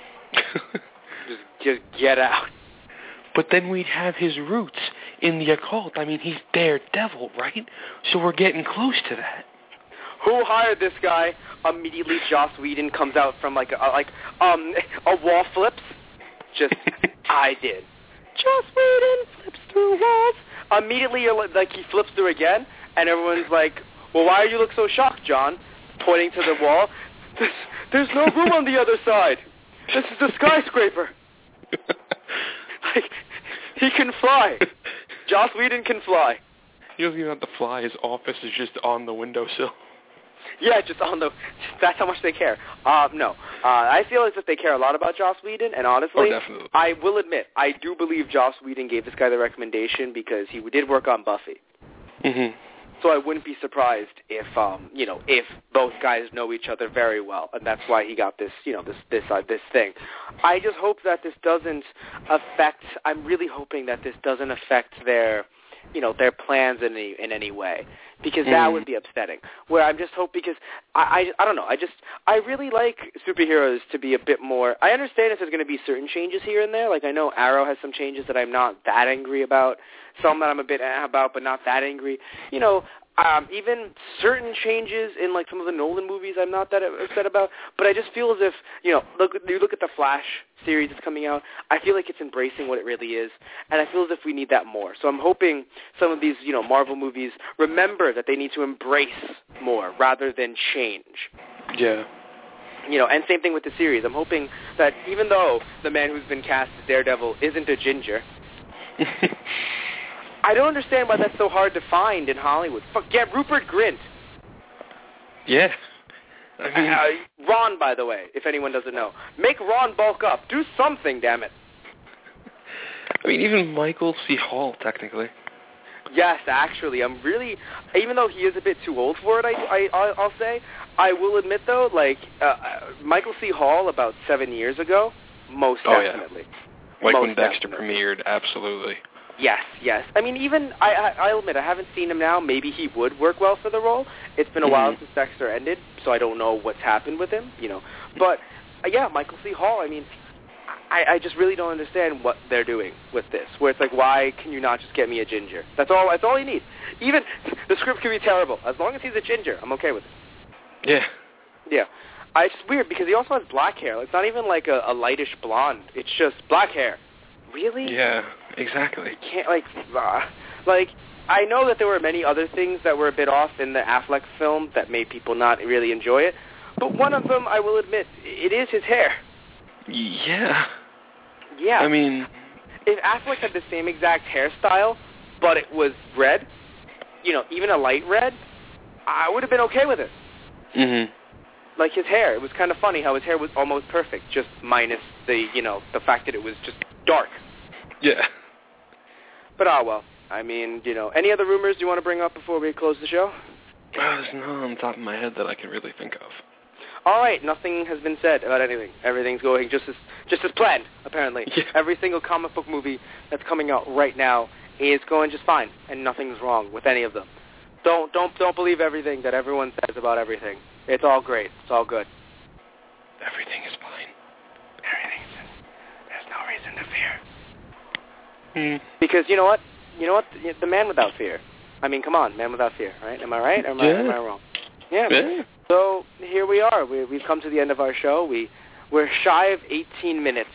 just, just get out. But then we'd have his roots in the occult. I mean, he's Daredevil, right? So we're getting close to that. Who hired this guy? Immediately, Joss Whedon comes out from like a, like um a wall flips. Just I did. Joss Whedon flips through walls. Immediately, you're like he flips through again, and everyone's like, "Well, why do you look so shocked, John?" Pointing to the wall. There's, there's no room on the other side. This is a skyscraper. Like, he can fly. Joss Whedon can fly. He doesn't even have to fly. His office is just on the windowsill. Yeah, just on the... That's how much they care. Uh, no. Uh, I feel as if they care a lot about Joss Whedon, and honestly, oh, definitely. I will admit, I do believe Joss Whedon gave this guy the recommendation because he did work on Buffy. Mm-hmm. So I wouldn't be surprised if, um, you know, if both guys know each other very well, and that's why he got this, you know, this this uh, this thing. I just hope that this doesn't affect. I'm really hoping that this doesn't affect their, you know, their plans in any in any way, because that mm. would be upsetting. Where I'm just hope because I, I I don't know. I just I really like superheroes to be a bit more. I understand if there's going to be certain changes here and there. Like I know Arrow has some changes that I'm not that angry about. Some that I'm a bit eh about, but not that angry. You know, um, even certain changes in like some of the Nolan movies, I'm not that upset about. But I just feel as if, you know, look, you look at the Flash series that's coming out. I feel like it's embracing what it really is, and I feel as if we need that more. So I'm hoping some of these, you know, Marvel movies remember that they need to embrace more rather than change. Yeah. You know, and same thing with the series. I'm hoping that even though the man who's been cast as Daredevil isn't a ginger. I don't understand why that's so hard to find in Hollywood. Fuck, get Rupert Grint. Yeah. I mean, uh, Ron, by the way, if anyone doesn't know. Make Ron bulk up. Do something, damn it. I mean, even Michael C. Hall, technically. Yes, actually. I'm really, even though he is a bit too old for it, I, I, I'll say, I will admit, though, like, uh, Michael C. Hall about seven years ago, most oh, definitely. Yeah. Like most when Dexter definitely. premiered, absolutely. Yes, yes. I mean, even, I, I, I'll admit, I haven't seen him now. Maybe he would work well for the role. It's been a mm-hmm. while since Dexter ended, so I don't know what's happened with him, you know. But, uh, yeah, Michael C. Hall, I mean, I, I just really don't understand what they're doing with this, where it's like, why can you not just get me a ginger? That's all That's all you need. Even, the script could be terrible. As long as he's a ginger, I'm okay with it. Yeah. Yeah. I, it's weird, because he also has black hair. It's not even like a, a lightish blonde. It's just black hair. Really? Yeah, exactly. You can't, like, uh, like, I know that there were many other things that were a bit off in the Affleck film that made people not really enjoy it, but one of them, I will admit, it is his hair. Yeah. Yeah. I mean, if Affleck had the same exact hairstyle, but it was red, you know, even a light red, I would have been okay with it. Mm-hmm. Like his hair, it was kind of funny how his hair was almost perfect, just minus the, you know, the fact that it was just dark. Yeah. But ah, well. I mean, you know, any other rumors you want to bring up before we close the show? Oh, there's none on the top of my head that I can really think of. All right, nothing has been said about anything. Everything's going just as just as planned, apparently. Yeah. Every single comic book movie that's coming out right now is going just fine, and nothing's wrong with any of them. Don't don't don't believe everything that everyone says about everything. It's all great. It's all good. Everything is fine. Everything's there's no reason to fear. Hmm. Because you know what? You know what? The man without fear. I mean, come on, man without fear, right? Am I right? Or am, yeah. I, am I wrong? Yeah. yeah. So here we are. We, we've come to the end of our show. We, we're shy of eighteen minutes.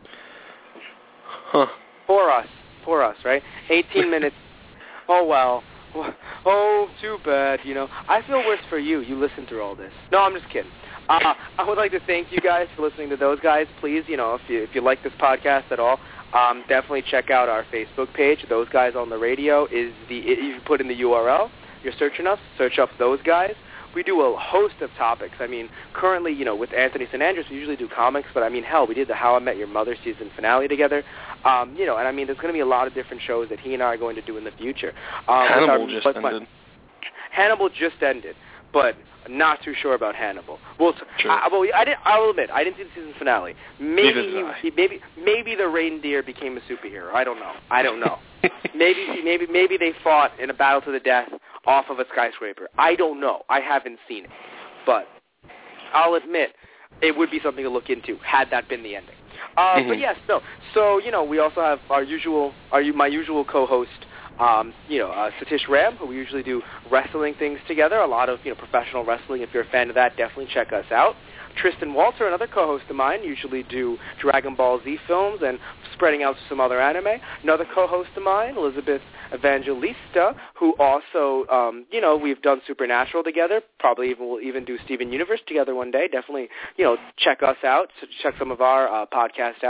Huh. For us. For us, right? eighteen minutes. Oh, well. Oh, too bad, you know. I feel worse for you. You listen through all this. No, I'm just kidding. Uh, I would like to thank you guys for listening to those guys. Please, you know, if you if you like this podcast at all, um, definitely check out our Facebook page. Those Guys on the Radio is the, you can put in the U R L. You're searching us, search up Those Guys. We do a host of topics. I mean, currently, you know, with Anthony Saint Andrews, we usually do comics, but I mean, hell, we did the How I Met Your Mother season finale together. Um, you know, and I mean, there's going to be a lot of different shows that he and I are going to do in the future. Um, Hannibal our, just but, ended. Hannibal just ended, but not too sure about Hannibal. Well, True. I, well, I didn't. I will admit, I didn't see the season finale. Maybe Neither did I. he, maybe maybe the reindeer became a superhero. I don't know. I don't know. maybe maybe maybe they fought in a battle to the death off of a skyscraper. I don't know. I haven't seen it, but I'll admit it would be something to look into had that been the ending. Uh, mm-hmm. But yes, no. So you know, we also have our usual, our my usual co-host. Um, you know, uh, Satish Ram, who we usually do wrestling things together, a lot of, you know, professional wrestling. If you're a fan of that, definitely check us out. Tristan Walter, another co-host of mine, usually do Dragon Ball Z films and spreading out to some other anime. Another co-host of mine, Elizabeth Evangelista, who also, um, you know, we've done Supernatural together. Probably even, we'll even do Steven Universe together one day. Definitely, you know, check us out, check some of our uh, podcasts out.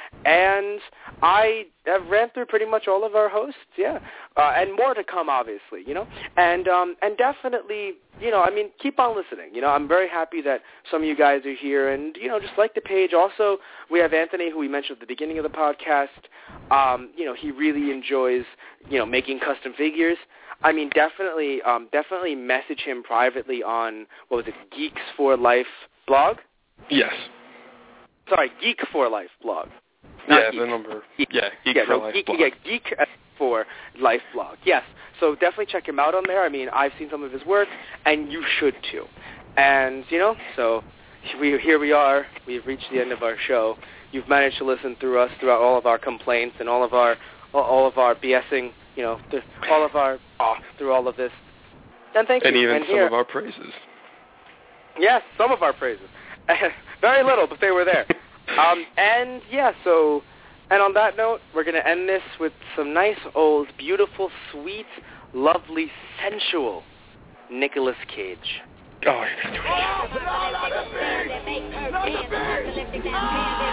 And I have ran through pretty much all of our hosts, yeah, uh, and more to come, obviously, you know, and um, and definitely, you know, I mean, keep on listening. You know, I'm very happy that some of you guys are here, and you know, just like the page. Also, we have Anthony, who we mentioned at the beginning of the podcast. Um, you know, he really enjoys, you know, making custom figures. I mean, definitely, um, definitely message him privately on, what was it, Geeks for Life blog? Yes. Sorry, Geek for Life blog. Not yeah, Geek. the number. Geek. Yeah, Geek yeah, for no, Life Geek, blog. Yeah, Geek for Life blog. Yes. So definitely check him out on there. I mean, I've seen some of his work, and you should too. And, you know, so we, here we are. We've reached the end of our show. You've managed to listen through us throughout all of our complaints and all of our all of our BSing, you know, all of our oh, through all of this. And thank and you. Even and some here, of our praises. Yes, some of our praises. Very little, but they were there. um, and, yeah, so, and on that note, we're going to end this with some nice, old, beautiful, sweet, lovely, sensual Nicolas Cage. Oh, he's doing it.